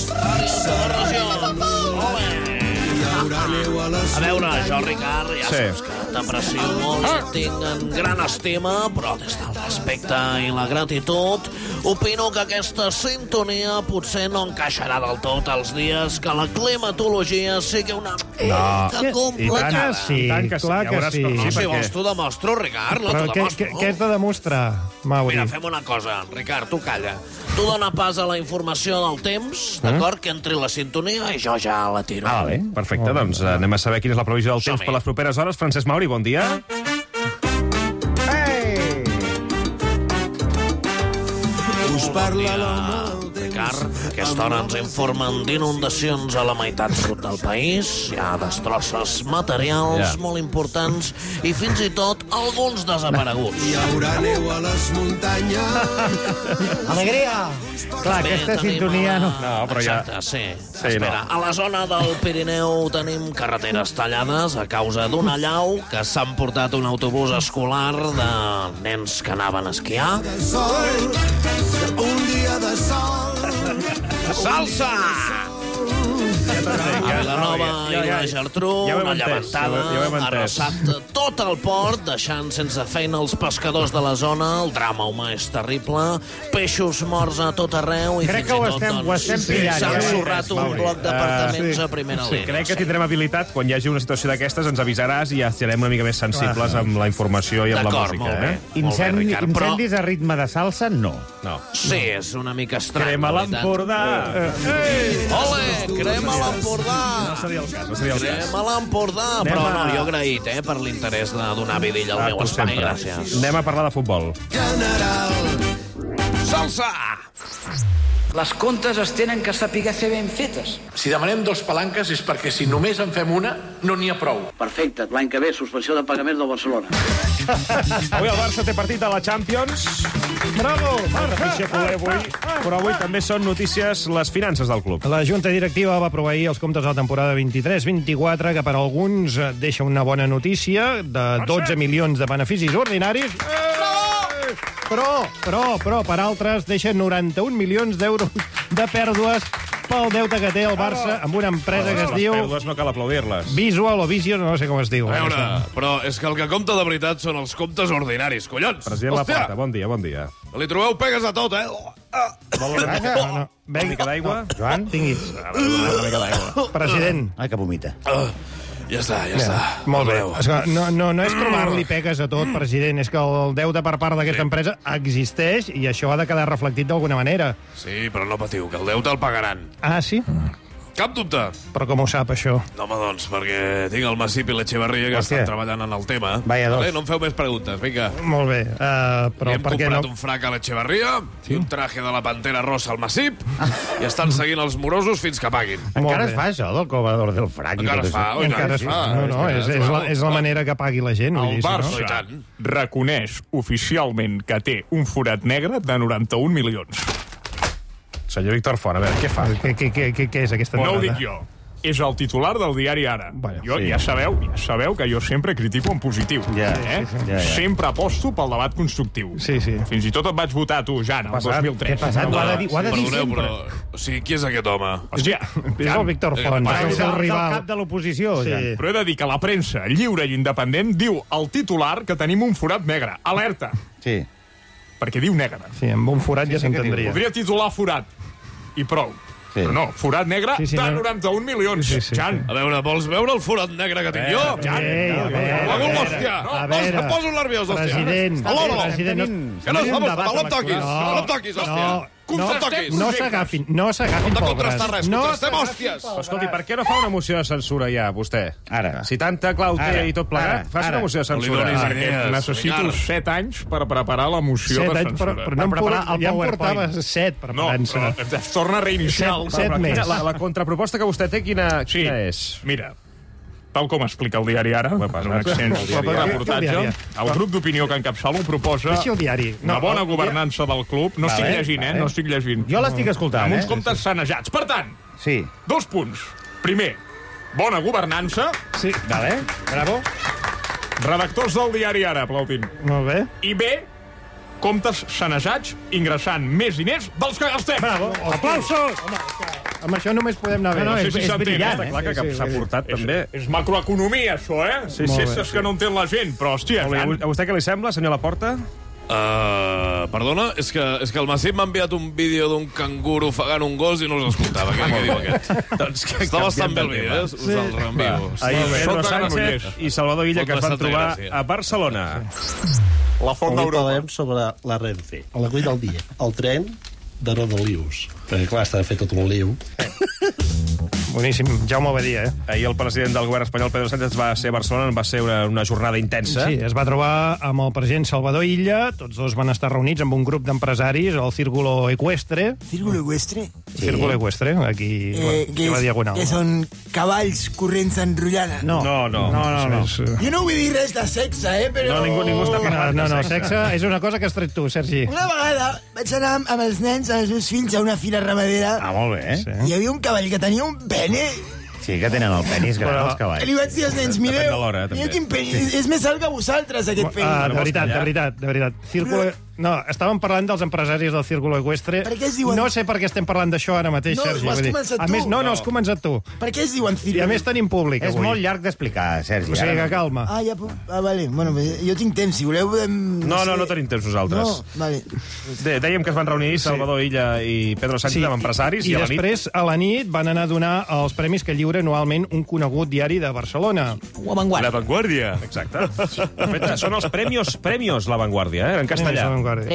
A veure, jo, Ricard, ja saps que t'aprecio molt i et tinc en gran estima, però des del respecte i la gratitud, opino que aquesta sintonia potser no encaixarà del tot els dies que la climatologia sigui una mica complicada. Clar que sí. Si vols t'ho demostro, Ricard, no t'ho demostro. Què has de demostrar, Mauri? Mira, fem una cosa, Ricard, tu calla. Tu dona pas a la informació del temps, d'acord? Que entri la sintonia i jo ja la tiro. Vale, perfecte, doncs anem a saber quina és la previsió del temps per les properes hores. Francesc Mauri, bon dia. Us parla l'home del temps. Ricard, a aquesta hora ens informen d'inundacions a la meitat sud del país, hi ha destrosses materials molt importants i fins i tot alguns desapareguts. Hi haurà neu a les muntanyes. Alegria! Clar, aquesta sintonia no... però ja... Exacte, sí. Espera, a la zona del Pirineu tenim carreteres tallades a causa d'una allau que s'han portat un autobús escolar de nens que anaven a esquiar. Un dia de sol. Salsa! A Vilanova i la Geltrú, una llevantada ha arrasat tot el port, deixant sense feina els pescadors de la zona. El drama humà és terrible. Peixos morts a tot arreu i fins i tot s'ha ensorrat un bloc d'apartaments a primera línia. Crec que tindrem habilitat, quan hi hagi una situació d'aquestes, ens avisaràs i ja serem una mica més sensibles amb la informació i amb la música. Incendis a ritme de salsa, no. Sí, és una mica estrany. Crema l'Empordà! Ole, crema l'Empordà! No seria el cas, no seria el cas. Crema l'Empordà! Però no, jo agraït, per l'interès de donar vidilla al meu espai, gràcies. Anem a parlar de futbol. Salsa! Les comptes es tenen que saber fer ben fetes. Si demanem 2 palanques és perquè si només en fem una, no n'hi ha prou. Perfecte, l'any que ve suspensió de pagament del Barcelona. Avui el Barça té partit a la Champions. Bravo, Barça! Però avui també són notícies les finances del club. La Junta Directiva va aprovar ahir els comptes de la temporada 23-24, que per alguns deixa una bona notícia de 12 milions de beneficis ordinaris. Però, per altres, deixa 91 milions d'euros de pèrdues pel deute que té el Barça amb una empresa que es diu... Les pèrdues no cal aplaudir-les. Visual o Vision, no sé com es diu. A veure, però és que el que compta de veritat són els comptes ordinaris, collons! President Laporta, bon dia, bon dia. Li trobeu pegues a tot, Vol una mica d'aigua? Joan, tinguis. Una mica d'aigua. President. Ai, que vomita. Ja està. Molt bé. No és trobar-li pegues a tot, president. És que el deute per part d'aquesta empresa existeix i això ha de quedar reflectit d'alguna manera. Sí, però no patiu, que el deute el pagaran. Ah, sí? Cap dubte. Però com ho sap, això? No, home, doncs, perquè tinc el Massip i l'Echeverría que estan treballant en el tema. Vaya dos. Vale, no em feu més preguntes, vinga. Molt bé, però hem per què no? comprat un frac a l'Echeverría i un traje de la Pantera Rosa al Massip i estan seguint els morosos fins que paguin. Encara es fa això, del cobrador del frac? Encara es fa, oi, Encara es fa. No, és la manera que pagui la gent. El Barça reconeix oficialment que té un forat negre de 91 milions. Senyor Víctor Font, a veure, què fa? Què és aquesta No ho vegada? dic jo. És el titular del diari Ara. Jo ja sabeu que jo sempre critico en positiu. Ja. Sempre aposto pel debat constructiu. Sí. Fins i tot et vaig votar, tu, Jan, el 2003. Què ha passat? Ho ha de dir Perdoneu, sempre. però... O sigui, qui és aquest home? Hòstia, És el Víctor Font, és el rival. cap de l'oposició, ja. Però he de dir que la premsa lliure i independent diu al titular que tenim un forat negre. Alerta. Sí. Perquè diu negre. Sí, amb un forat ja s'entendria. Podria titular forat. I prou. Sí. Però no, forat negre de 91 milions. Jan. A veure, vols veure el forat negre que tinc jo? Jan. Hòstia. Em poso nerviós, hòstia. President. Que no em toquis. No em toquis, hòstia. No s'agafin, pobres. Contrastem hòsties. Escolti, per què no fa una moció de censura ja, vostè? Ara. Si tanta clau té i tot plegat, faci una moció de censura. Necessito 7 anys per preparar la moció de censura. Però no ja em portava 7 preparant-se. No, però es torna a reiniciar. 7 més. La contraproposta que vostè té, quina és? Mira, tal com explica el diari Ara, un accent reportatge, el grup d'opinió que encapçalo proposa una bona governança del club. No estic llegint, no estic llegint. Jo l'estic escoltant, amb uns comptes sanejats. Per tant, 2 punts. Primer, bona governança. Sí. Vale, bravo. Redactors del diari Ara, aplaudint. Molt bé. I B, comptes sanejats, ingressant més diners dels que gastem. Bravo. Aplausos! Amb això només podem anar bé. No sé si és brillant. Està clar que s'ha portat, també. És macroeconomia, això, Sí, cesses que no entén la gent, però, hòstia... A vostè què li sembla, senyor Laporta? Perdona, és que el Massip m'ha enviat un vídeo d'un canguro ofegant un gos i no us escoltava. Què diu aquest? Està bastant bé el vídeo, us el reenvio. Pedro Sánchez i Salvador Illa, que es van trobar a Barcelona. La font d'Europa. Parlem sobre la Renfe. A la cuina del dia. El tren de Rodalius. Perquè, clar, està de fer tot un liu. Boníssim, Jaume Badia, Ahir el president del govern espanyol, Pedro Sánchez, va ser a Barcelona, va ser una jornada intensa. Sí, es va trobar amb el president Salvador Illa, tots dos van estar reunits amb un grup d'empresaris, el Círculo Equestre. ¿Círculo Equestre? Sí. Círculo Equestre, aquí a la Diagonal. Que són cavalls corrents enrotllada. No. Jo no vull dir res de sexe, però... No, ningú està parlant de sexe. Sexe és una cosa que has tret tu, Sergi. Una vegada vaig anar amb els nens, amb els meus fills, a una fira ramadera. Molt bé. Sí. Hi havia un cavall que tenia un pene. Sí, que tenen el penis gran, els cavalls. Li vaig dir als nens, mireu, mira quin penis, és més alt que vosaltres, aquest penis. De veritat. Círculo... No, estàvem parlant dels empresaris del Círculo Equestre. Per què es diuen... No sé per què estem parlant d'això ara mateix, Sergi. No, has començat tu. A més, no, has començat tu. Per què es diuen Círculo? I a més tenim públic avui. És molt llarg d'explicar, Sergi. O sigui que calma. Vale. Bueno, jo tinc temps, si voleu podem... No tenim temps nosaltres. No, vale. Dèiem que es van reunir Salvador Illa i Pedro Sánchez amb empresaris. I després, a la nit, van anar a donar els premis que lliura anualment un conegut diari de Barcelona. La Vanguardia. La Vanguardia, exacte. De fet, són els premios La Vanguardia, en castellà.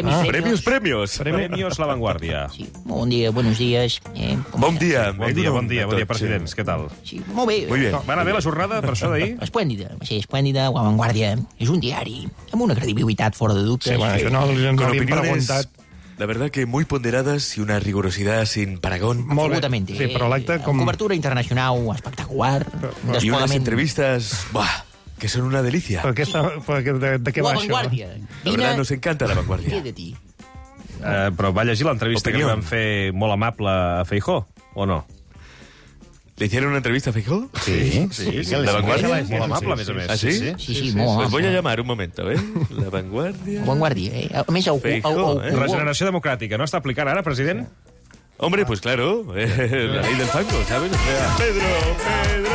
Premios La Vanguardia. Sí, bon dia, buenos días. Bon dia, presidents, què tal? Sí, molt bé. Muy bien. Va anar bé la jornada, per això d'ahir? Esplèndida, va ser esplèndida. La Vanguardia és un diari amb una credibilitat fora de dubtes. Sí, bueno, això no li hem preguntat. La verdad que muy ponderadas y una rigurosidad sin paragón. Absolutamente. Sí, però l'acte com... Cobertura internacional espectacular. Y unas entrevistas... que son una delicia. ¿De qué va això? La Vanguardia. La verdad, nos encanta La Vanguardia. Què de ti? Però va llegir l'entrevista que li van fer molt amable a Feijó, o no? ¿Le hicieron una entrevista a Feijó? Sí. La Vanguardia. Molt amable, a més a més. ¿Ah, sí? Sí, molt amable. Pues voy a llamar un momento, La Vanguardia. La Vanguardia, A més, Regeneració democràtica, no està aplicant ara, president? Hombre, pues claro, la ley del fango, ¿sabes? Pedro.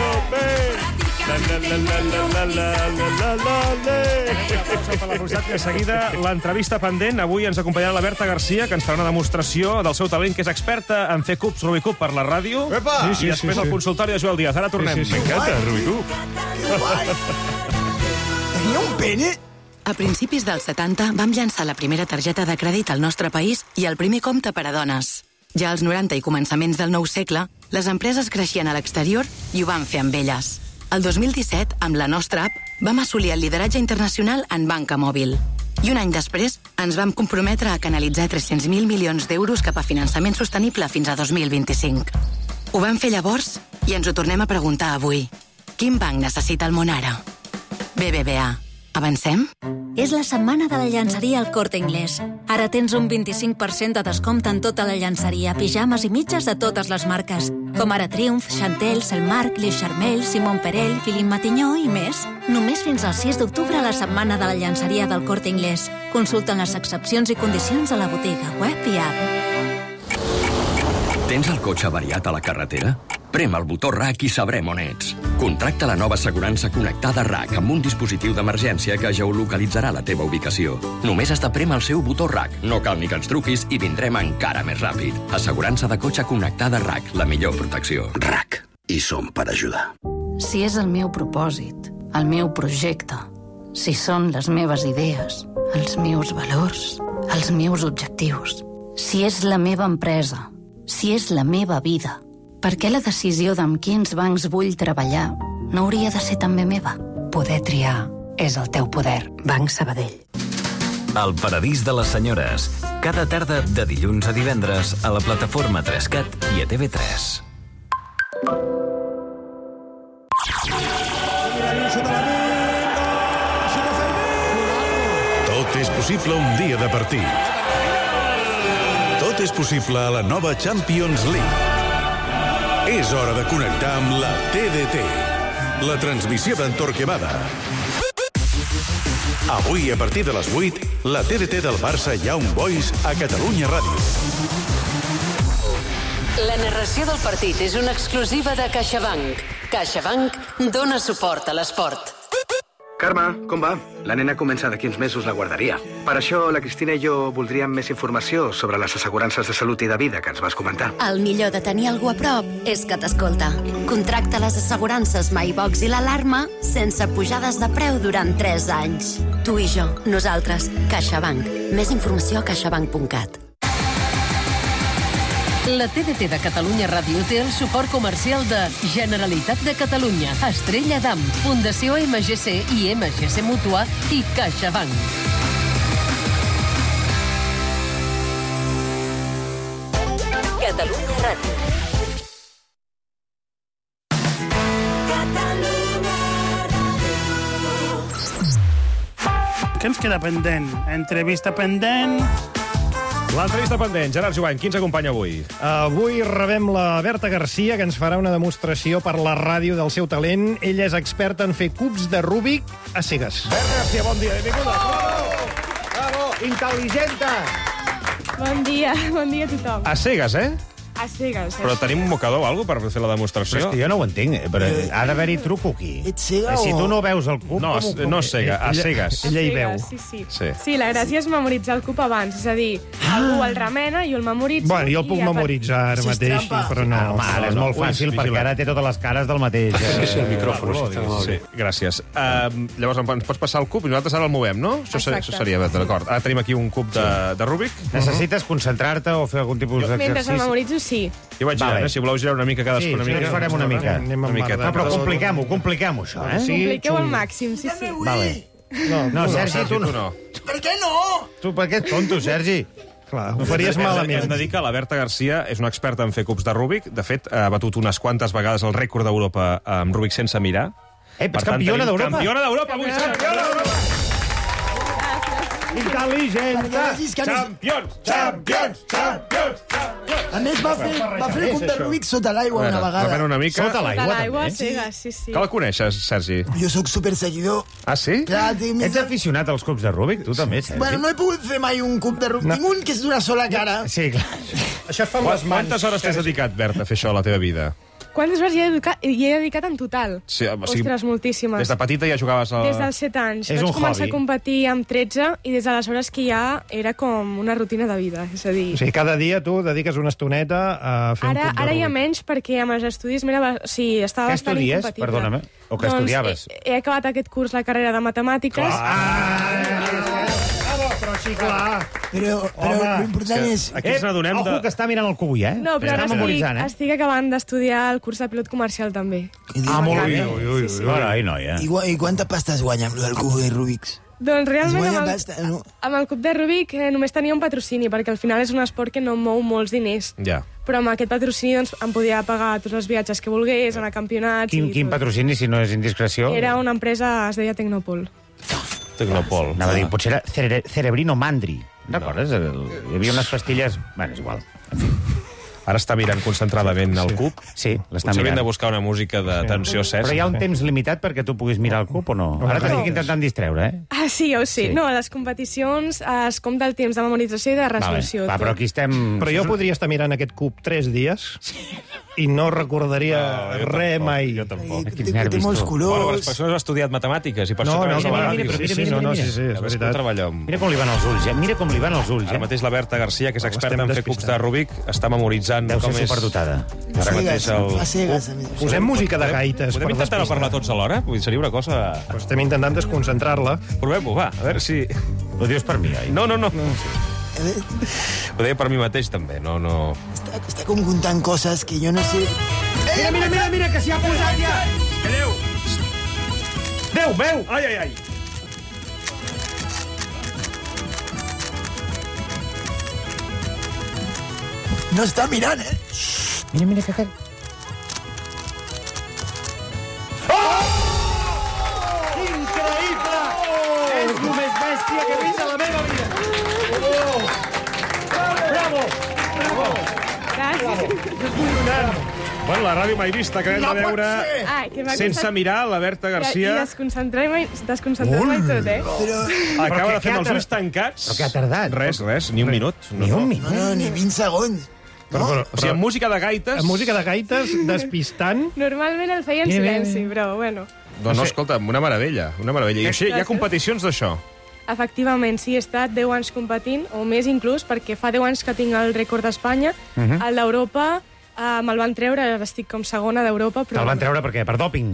Per la publicitat de seguida, l'entrevista pendent. Avui ens acompanyarà la Berta Garcia, que ens farà una demostració del seu talent, que és experta en fer cubs Rubik Cub per la ràdio. I després el consultori de Joel Díaz. Ara tornem. M'encanta, Rubik Cub. Tenia un pene? A principis dels 70 vam llançar la primera targeta de crèdit al nostre país i el primer compte per a dones. Ja als 90 i començaments del nou segle, Les empreses creixien a l'exterior i ho van fer amb elles. El 2017, amb la nostra app, vam assolir el lideratge internacional en banca mòbil. I un any després, ens vam comprometre a canalitzar 300.000 milions d'euros cap a finançament sostenible fins a 2025. Ho vam fer llavors i ens ho tornem a preguntar avui. Quin banc necessita el món ara? BBVA. Avancem? És la setmana de la llançaria al Corte Inglés. Ara tens un 25% de descompte en tota la llançaria, pijames i mitges de totes les marques, com ara Triumph, Chantel, Selmark, Les Charmel, Simon Perel, Philippe Matignon i més. Només fins al 6 d'octubre a la setmana de la llançaria del Corte Inglés. Consulten les excepcions i condicions a la botiga, web i app. Tens el cotxe avariat a la carretera? Prem el botó RAC i sabrem on ets. Contracta la nova assegurança connectada RAC amb un dispositiu d'emergència que geolocalitzarà la teva ubicació. Només has de prémer el seu botó RAC. No cal ni que ens truquis i vindrem encara més ràpid. Assegurança de cotxe connectada RAC, la millor protecció. RAC. I som per ajudar. Si és el meu propòsit, el meu projecte, si són les meves idees, els meus valors, els meus objectius, si és la meva empresa, si és la meva vida, per què la decisió d'amb quins bancs vull treballar no hauria de ser també meva? Poder triar és el teu poder. Banc Sabadell. El paradís de les senyores. Cada tarda de dilluns a divendres a la plataforma 3CAT i a TV3. Tot és possible un dia de partit. Tot és possible a la nova Champions League. És hora de connectar amb la TDT, la transmissió d'en Torquemada. Avui, a partir de les 8, la TDT del Barça Young Boys a Catalunya Ràdio. La narració del partit és una exclusiva de CaixaBank. CaixaBank dona suport a l'esport. Carme, com va? La nena comença d'aquí uns mesos la guarderia. Per això la Cristina i jo voldríem més informació sobre les assegurances de salut i de vida que ens vas comentar. El millor de tenir algú a prop és que t'escolta. Contracta les assegurances MyBox i l'Alarma sense pujades de preu durant 3 anys. Tu i jo, nosaltres, CaixaBank. Més informació a caixabank.cat. La TDT de Catalunya Ràdio té el suport comercial de Generalitat de Catalunya, Estrella d'Am, Fundació MGC i MGC Mútua i CaixaBank. Catalunya Ràdio. Què ens queda pendent? Entrevista pendent... L'entrevista pendent. Gerard Jovany, qui ens acompanya avui? Avui rebem la Berta Garcia, que ens farà una demostració per la ràdio del seu talent. Ella és experta en fer cubs de Rubik a cegues. Berta Garcia, bon dia, benvinguda. Bravo, intel·ligenta. Bon dia a tothom. A cegues, eh? A cegues. Però tenim un mocador o alguna cosa per fer la demostració? Però és que jo no ho entenc. Però ha d'haver-hi truco aquí. Ets cega o...? Si tu no veus el cub... No, no és cega, a cegues. Ella hi veu. Sí, la gràcia és memoritzar el cub abans. És a dir, algú el remena, jo el memoritzo... Bueno, jo el puc memoritzar ara mateix, però no... Home, ara és molt fàcil, perquè ara té totes les cares del mateix. Sí, el micròfon. Sí, gràcies. Llavors, ens pots passar el cub i nosaltres ara el movem, no? Això seria, d'acord. Ara tenim aquí un cub de Rubik. Necessites concentrar-te o fer algun tipus d'exercici? Mentre el memoritzo, sí. Jo vaig girar, si voleu girar una mica cadascú una mica. Sí, farem una mica. Però compliquem-ho, això. Compliqueu al màxim, sí. Vale. No, Sergi, tu no. Per què no? Tu, per què ets tonto, Sergi? Clar, ho faries malament. Hem de dir que la Berta Garcia és una experta en fer cubs de Rubik. De fet, ha batut unes quantes vegades el rècord d'Europa amb Rubik sense mirar. Ets campiona d'Europa? Campiona d'Europa, avui! Campiona d'Europa! Intel·ligenta! Champions! A més, va fer el cub de Rubik sota l'aigua una vegada. Va fer una mica... Sota l'aigua, cegues, sí. Que la coneixes, Sergi? Jo sóc superseguidor. Ah, sí? Ets aficionat als cubs de Rubik? Tu també, Sergi? Bueno, no he pogut fer mai un cub de Rubik. Tinc un que és d'una sola cara. Sí, clar. Això es fa amb les mans. Quantes hores t'has dedicat, Berta, a fer això a la teva vida? Quantes hores hi he dedicat en total? Sí, ostres, moltíssimes. Des de petita ja jugaves a... Des dels 7 anys. És vaig començar hobby. a competir amb 13 i des d'aleshores que ja era com una rutina de vida. És a dir... O sigui, cada dia tu dediques una estoneta a fer un cub de Rubik. Ara hi ha menys perquè amb els estudis estava bastant incompatible. Què estudies? Perdona'm. O què estudiaves? He acabat aquest curs, la carrera de matemàtiques. Però sí, clar. Però l'important és... Aquí ens n'adonem Ojo, que està mirant el cubí, eh? No, però Està memoritzant, ara estic acabant d'estudiar el curs de pilot comercial, també. Molt bé. Carai, noia. I quanta pasta es guanya amb el cub de Rubik's? Doncs realment Es guanya amb pasta, no? el cub de Rubik només tenia un patrocini, perquè al final és un esport que no mou molts diners. Ja. Però amb aquest patrocini doncs, em podia pagar tots els viatges que volgués, anar a campionats... Quin patrocini, si no és indiscreció? Era una empresa, es deia Tecnopol. Tecnopol. Anava a dir, potser era Cerebrino Mandri. Recordes? Hi havia unes pastilles... Bueno, és igual. En fi. Ara està mirant concentradament el cub. Sí, l'està Potser mirant. hem de buscar una música de tensió Cesc. Però hi ha un temps limitat perquè tu puguis mirar el cub o no? Ara t'estic intentant distreure, eh? Ah, sí, ja ho sé. Sí. No, a les competicions es compta el temps de memorització i de resolució. Va, però aquí estem... Però jo podria estar mirant aquest cub 3 dies i no recordaria res mai. Jo tampoc. Quins nervis, tu. Bueno, les persones han estudiat matemàtiques i per això treballen a la ràdio. Sí, és veritat. Mira com li van els ulls, eh? Mira com li van els ulls, Ara eh? mateix la Berta Garcia, que és experta en fer cubs de Rubik, està memoritzant Deu ser com és... superdotada. Ara mateix el... Fa cegues. Posem música de gaites. Podem intentar no parlar tots alhora? Vull dir, seria una cosa... Estem intentant desconcentrar-la. Provem-ho, va, a veure si... Ho dius per mi, oi? No. Ho deia per mi mateix, també, no... Està com contant coses que jo no sé... Mira, que s'hi ha posat ja! Calleu! Déu, veu! Ai. No està mirant, eh? Mira, que... Increïble! És el més bèstia que he vist a la meva vida! Bravo! Gràcies. Bueno, la ràdio mai vista, que hem de veure Ai, que m'ha sense costat- mirar la Berta I Garcia. desconcentrar-me tot, eh? Acaba de què fer ha els ulls tancats. Però què ha tardat? Res, ni un minut. Ni un minut? No, ni 20 segons. O sigui, amb música de gaites... Amb música de gaites, despistant... Normalment el feia en silenci, però bueno. No, escolta, una meravella. I així, hi ha competicions d'això. Efectivament, sí, he estat 10 anys competint, o més inclús, perquè fa 10 anys que tinc el rècord d'Espanya. El d'Europa me'l van treure, ara estic com segona d'Europa. Te'l van treure per què? Per dòping?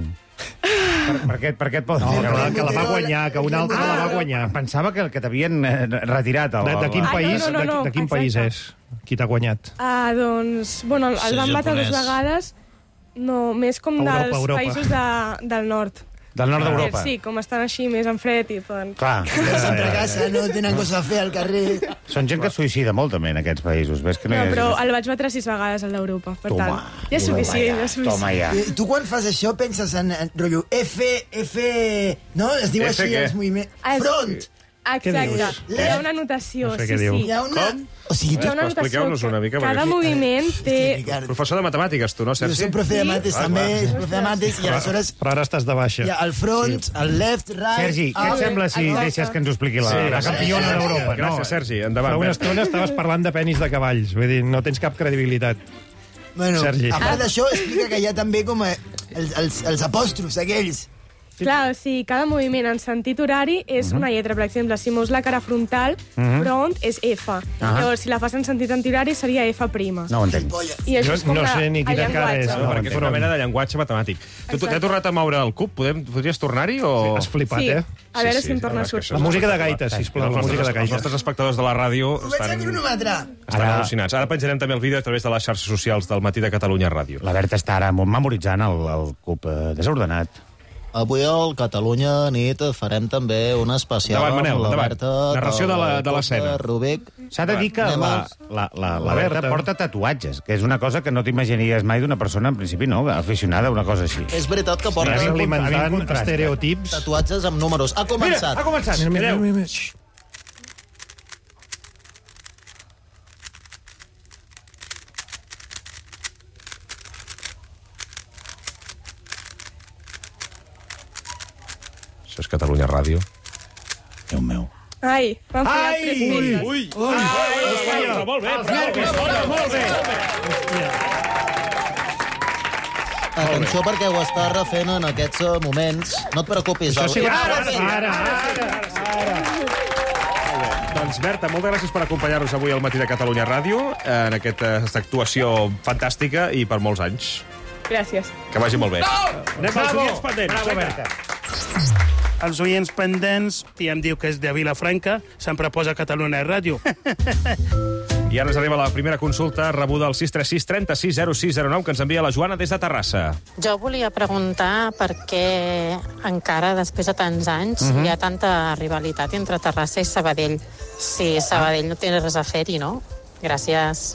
Per què et poden treure? Que la va guanyar, que un altre la va guanyar. Pensava que t'havien retirat. De quin país, no, de quin país és? Qui t'ha guanyat? Doncs, bueno, el van batre 2 vegades, no, més com dels països del nord. Del nord d'Europa. Sí, com estan així més en fred i poden... Clar. Sempre a casa, no tenen cosa a fer al carrer. Són gent que es suïcida molt, també, en aquests països. Ves que no, No, però el vaig batre 6 vegades, el d'Europa. Per tant, ja és suficient, Toma ja. Tu quan fas això penses en rotllo F... No? Es diu així els moviments. Front! Exacte. Hi ha una notació, sí. Hi ha una... O sigui, Hi ha una notació expliqueu-nos una mica, cada perquè moviment té... Professor de matemàtiques, tu, no, Jo Sergi? soc profe de mates, també. Soc profe de mates, i aleshores... Però ara estàs de baixa. Hi ha el front, el left, right... Sergi, què et sembla si deixes que ens ho expliqui la campiona d'Europa? Gràcies, Sergi. Endavant. Fa una estona estaves parlant de penis de cavalls. Vull dir, no tens cap credibilitat. Bueno, Sergi. a part d'això, explica que hi ha també com els apòstrofs, aquells. Clar, o sigui, cada moviment en sentit horari és una lletra. Per exemple, si mous la cara frontal, front és F. Llavors, si la fas en sentit antihorari, seria F'. No ho entenc. I això és com no sé ni quina cara és. No, perquè és una mena de llenguatge matemàtic. Tu t'he tornat a moure el cub? Podries tornar-hi o...? Has flipat, Sí, eh? a veure si em torna a sortir. La música de gaites, sisplau, la música de Els gaites. nostres espectadors de la ràdio Comença el cronòmetre. estan al·lucinats. Ara penjarem també el vídeo a través de les xarxes socials del Matí de Catalunya Ràdio. La Berta està ara memoritzant el cub desordenat. Avui al Catalunya Nit farem també un especial Endavant, Manel, amb la endavant. Berta... Narració de l'escena. Rubik. S'ha de dir que la Berta porta tatuatges, que és una cosa que no t'imaginaries mai d'una persona, en principi, no, aficionada a una cosa així. És veritat que porta Estàs alimentant contrast, estereotips. tatuatges amb números. Ha començat. Mira, ha començat. Mira. Això és Catalunya Ràdio. Déu meu. Ai, m'han fallat 3 peces. Ui! Molt bé, molt bé. Atenció, perquè ho està refent en aquests moments. No et preocupis. Això sí, Ara. Doncs, Berta, moltes gràcies per acompanyar-nos avui al Matí de Catalunya Ràdio en aquesta actuació fantàstica i per molts anys. Gràcies. Que vagi molt bé. Anem als oients pendents. Bravo, Vinga. Berta. els oients pendents, i em diu que és de Vilafranca, sempre posa Catalunya Ràdio. I ara ens arriba la primera consulta rebuda al 636 36 0609 que ens envia la Joana des de Terrassa. Jo volia preguntar per què encara, després de tants anys, hi ha tanta rivalitat entre Terrassa i Sabadell. Si Sabadell no té res a fer-hi, no? Gràcies.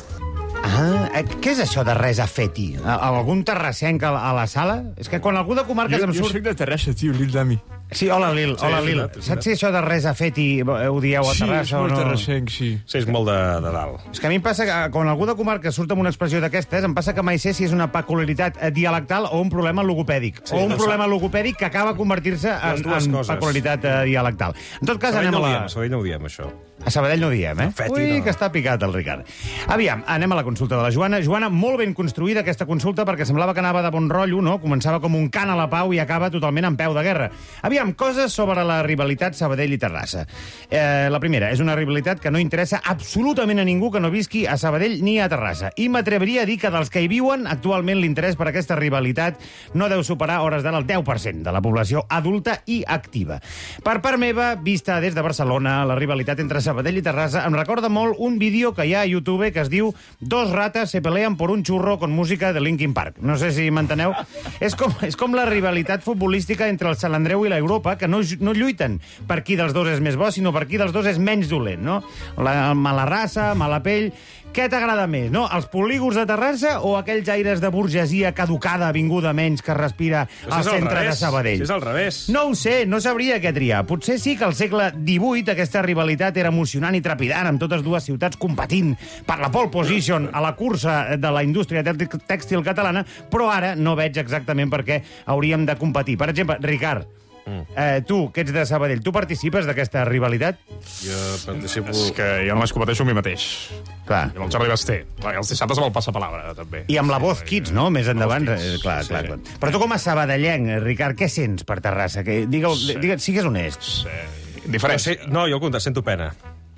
Què és això de res a fer-hi? Algun terrassenc a la sala? És que quan algú de comarques em surt... Jo soc de Terrassa, tio, Lil Dami. Sí, hola, Lil. Hola, Lil. Saps si això de res a fer-hi ho dieu a Terrassa o no? Sí, és molt terrassenc, sí. Sí, és molt de dalt. És que a mi em passa que quan algú de comarca surt amb una expressió d'aquestes, em passa que mai sé si és una peculiaritat dialectal o un problema logopèdic. O un problema logopèdic que acaba convertir-se en peculiaritat dialectal. En tot cas, anem a la... A Sabadell no ho diem, això. A Sabadell no ho diem, eh? Ui, que està picat el Ricard. Aviam, anem a la consulta de la Joana. Joana, molt ben construïda aquesta consulta perquè semblava que anava de bon rotllo, no? Començava com un cant a la pau i acaba totalment en peu de guerra. Aviam, coses sobre la rivalitat Sabadell i Terrassa. La primera, és una rivalitat que no interessa absolutament a ningú que no visqui a Sabadell ni a Terrassa. I m'atreviria a dir que dels que hi viuen, actualment l'interès per aquesta rivalitat no deu superar hores d'ara el 10% de la població adulta i activa. Per part meva, vista des de Barcelona, la rivalitat entre Sabadell i Terrassa em recorda molt un vídeo que hi ha a YouTube que es diu Dos ratas se pelean por un churro con música de Linkin Park. No sé si m'enteneu. És com la rivalitat futbolística entre el Sant Andreu i l'Europa, que no lluiten per qui dels dos és més bo, sinó per qui dels dos és menys dolent, no? La mala raça, mala pell... Què t'agrada més, no? Els polígons de Terrassa o aquells aires de burgesia caducada, vinguda menys, que respira al centre de Sabadell? És al revés. No ho sé, no sabria què triar. Potser sí que al segle XVIII aquesta rivalitat era emocionant i trepidant, amb totes dues ciutats competint per la pole position a la cursa de la indústria tèxtil catalana, però ara no veig exactament per què hauríem de competir. Per exemple, Ricard, tu, que ets de Sabadell, tu participes d'aquesta rivalitat? Jo participo... És que jo només competeixo amb mi mateix. Clar. I amb el Jordi Basté. I els dissabtes amb el Passapalabra, també. I amb la Voz Kids, no? Més endavant. Clar. Però tu com a sabadellenc, Ricard, què sents per Terrassa? Sigues honest. Sí. Diferència. No, jo al contrari, sento pena.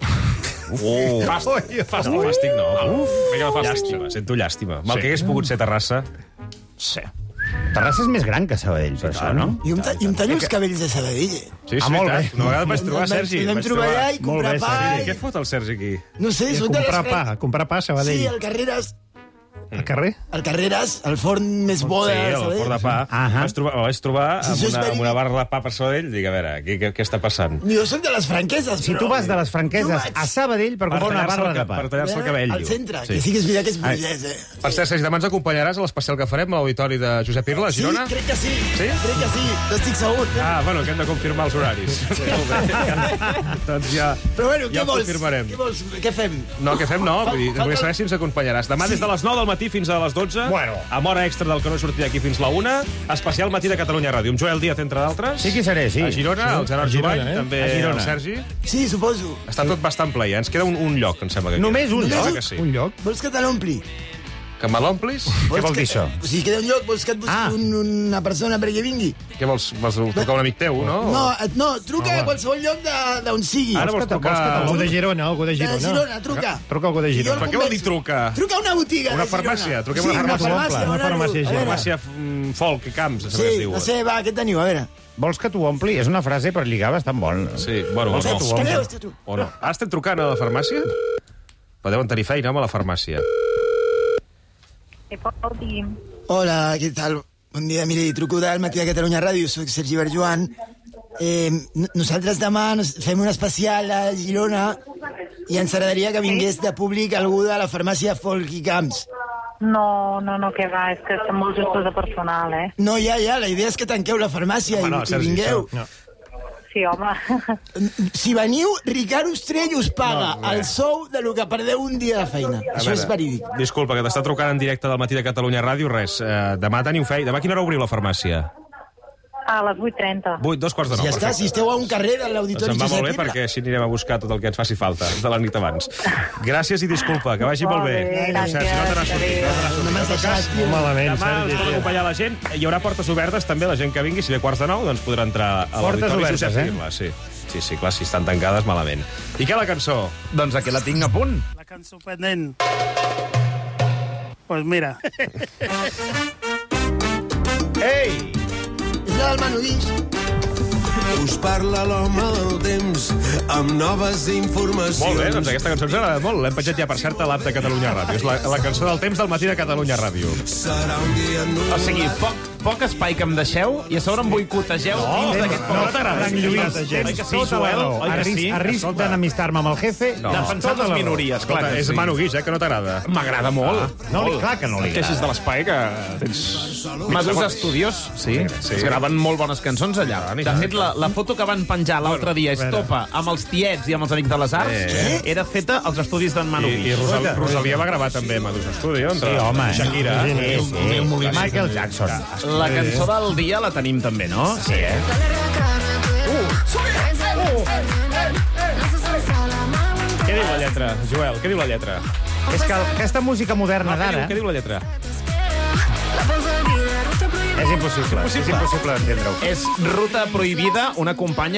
Fàstic no. Llàstima, sento llàstima. Mal que hagués pogut ser Terrassa. Sí. Terrassa és més gran que Sabadell, per això, no? I em tallo els cabells de Sabadell. Sí, molt bé. Una vegada vaig trobar Sergi. Vam trobar allà i comprar pa. Què fot el Sergi aquí? No sé, són de les... Comprar pa a Sabadell. Sí, al Carreras. Al carrer? Al Carreras, el forn més bo de Sabadell. Sí, el forn de pa. El vaig trobar amb una barra de pa per Sabadell. Dic, a veure, què està passant? Jo soc de les franqueses, Si tu vas de les franqueses a Sabadell per comprar una barra de pa. Per tallar-se el cabell. Al centre, que sí que és veritat que és burgès, Per cert, Sergi, demà ens acompanyaràs a l'especial que farem a l'auditori de Josep Irla, a Girona? Sí, crec que sí. Sí? Crec que sí, n'estic segur. Bueno, que hem de confirmar els horaris. Doncs ja... Però bueno, què vols? Confirmarem. Què fem? No, què fem no, vull saber si ens acompanyaràs. Demà des de les 9 del matí fins a les 12, amb hora extra del que no he sortit aquí fins la 1, especial Matí de Catalunya Ràdio, amb Joel Díaz, entre d'altres. Sí que seré, sí. A Girona, el Gerard Jovany, també el Sergi. Sí, suposo. Està tot bastant ple, ja. Ens queda un lloc, em sembla que Només un lloc? Un lloc. Vols que te l'ompli? Que me l'omplis? Què vol dir això? Si queda un lloc, vols que et busqui una persona perquè vingui? Què vols? Vols trucar un amic teu, no? No, truca a qualsevol lloc d'on sigui. Ara vols trucar algú de Girona, De Girona, truca. Truca algú de Girona. Per què vol dir trucar? Truca a una botiga Una farmàcia? Truquem una farmàcia. Una farmàcia. Farmàcia Folk i Camps, Sí, no sé, va, què teniu? A veure. Vols que t'ho ompli? És una frase per lligar bastant bona. Sí, bueno, o no. O no. Ara estem trucant a la farmàcia? Però deuen tenir feina amb la farmàcia. Hola, què tal? Bon dia, mire, truco del Matí de Catalunya Ràdio, soc Sergi Berjoan. Nosaltres demà fem un especial a Girona i ens agradaria que vingués de públic algú de la farmàcia Folk i Camps. No, que va, és que som molt justos de personal, No, ja, la idea és que tanqueu la farmàcia i vingueu. Sí, home. Si veniu, Ricard Ostrell us paga el sou de lo que perdeu un dia de feina. Això és verídic. Disculpa, que t'està trucant en directe del Matí de Catalunya Ràdio. Res, demà teniu feina. Demà a quina hora obriu la farmàcia? A les 8:30. 8:45. Ja està, si esteu a un carrer de l'Auditori Josep Irla. Ens va molt bé, Irla. perquè així anirem a buscar tot el que ens faci falta de la nit abans. Gràcies i disculpa, que vagi molt bé. Gràcies. No te n'has sortit. No m'has deixat, tio. Malament, Demà ens pot acompanyar la gent. Hi haurà portes obertes, també, la gent que vingui. Si ve 8:45, doncs podrà entrar a l'Auditori Josep Irla. Sí, clar, si estan tancades, malament. I què la cançó? Doncs aquí la tinc a punt. La cançó pendent. Pues mira. Ei! És la del Manu Guix. us parla l'home del temps amb noves informacions. Molt bé, doncs aquesta cançó ens agrada molt. L'hem penjat ja, per cert, a l'app de Catalunya Ràdio. És la cançó del temps del matí de Catalunya Ràdio. Serà un dia O sigui, poc espai que em deixeu i a sobre em boicotegeu dins d'aquest poc. No t'agrada, Lluís. Sí, Joel, oi que sí? A risc d'enemistar-me amb el jefe, defensant les minories, clar que És sí. Manu Guix, que no t'agrada. M'agrada molt. Clar que no li Queixis agrada. de l'espai, que tens... Medusa Studios, sí. Es graven molt bones cançons allà. De fet, la foto que van penjar l'altre dia és topa amb els tiets i amb els amics de les arts era feta als estudis d'en Manu I Guix. Rosalia va gravar també Medusa Studio. Sí, home. Shakira. Michael Jackson. La cançó del dia la tenim també, no? Sí, Què diu la lletra, Joel? Què diu la lletra? És que aquesta música moderna d'ara... Què diu la lletra? És impossible d'entendre-ho. És Ruta Prohibida, una companya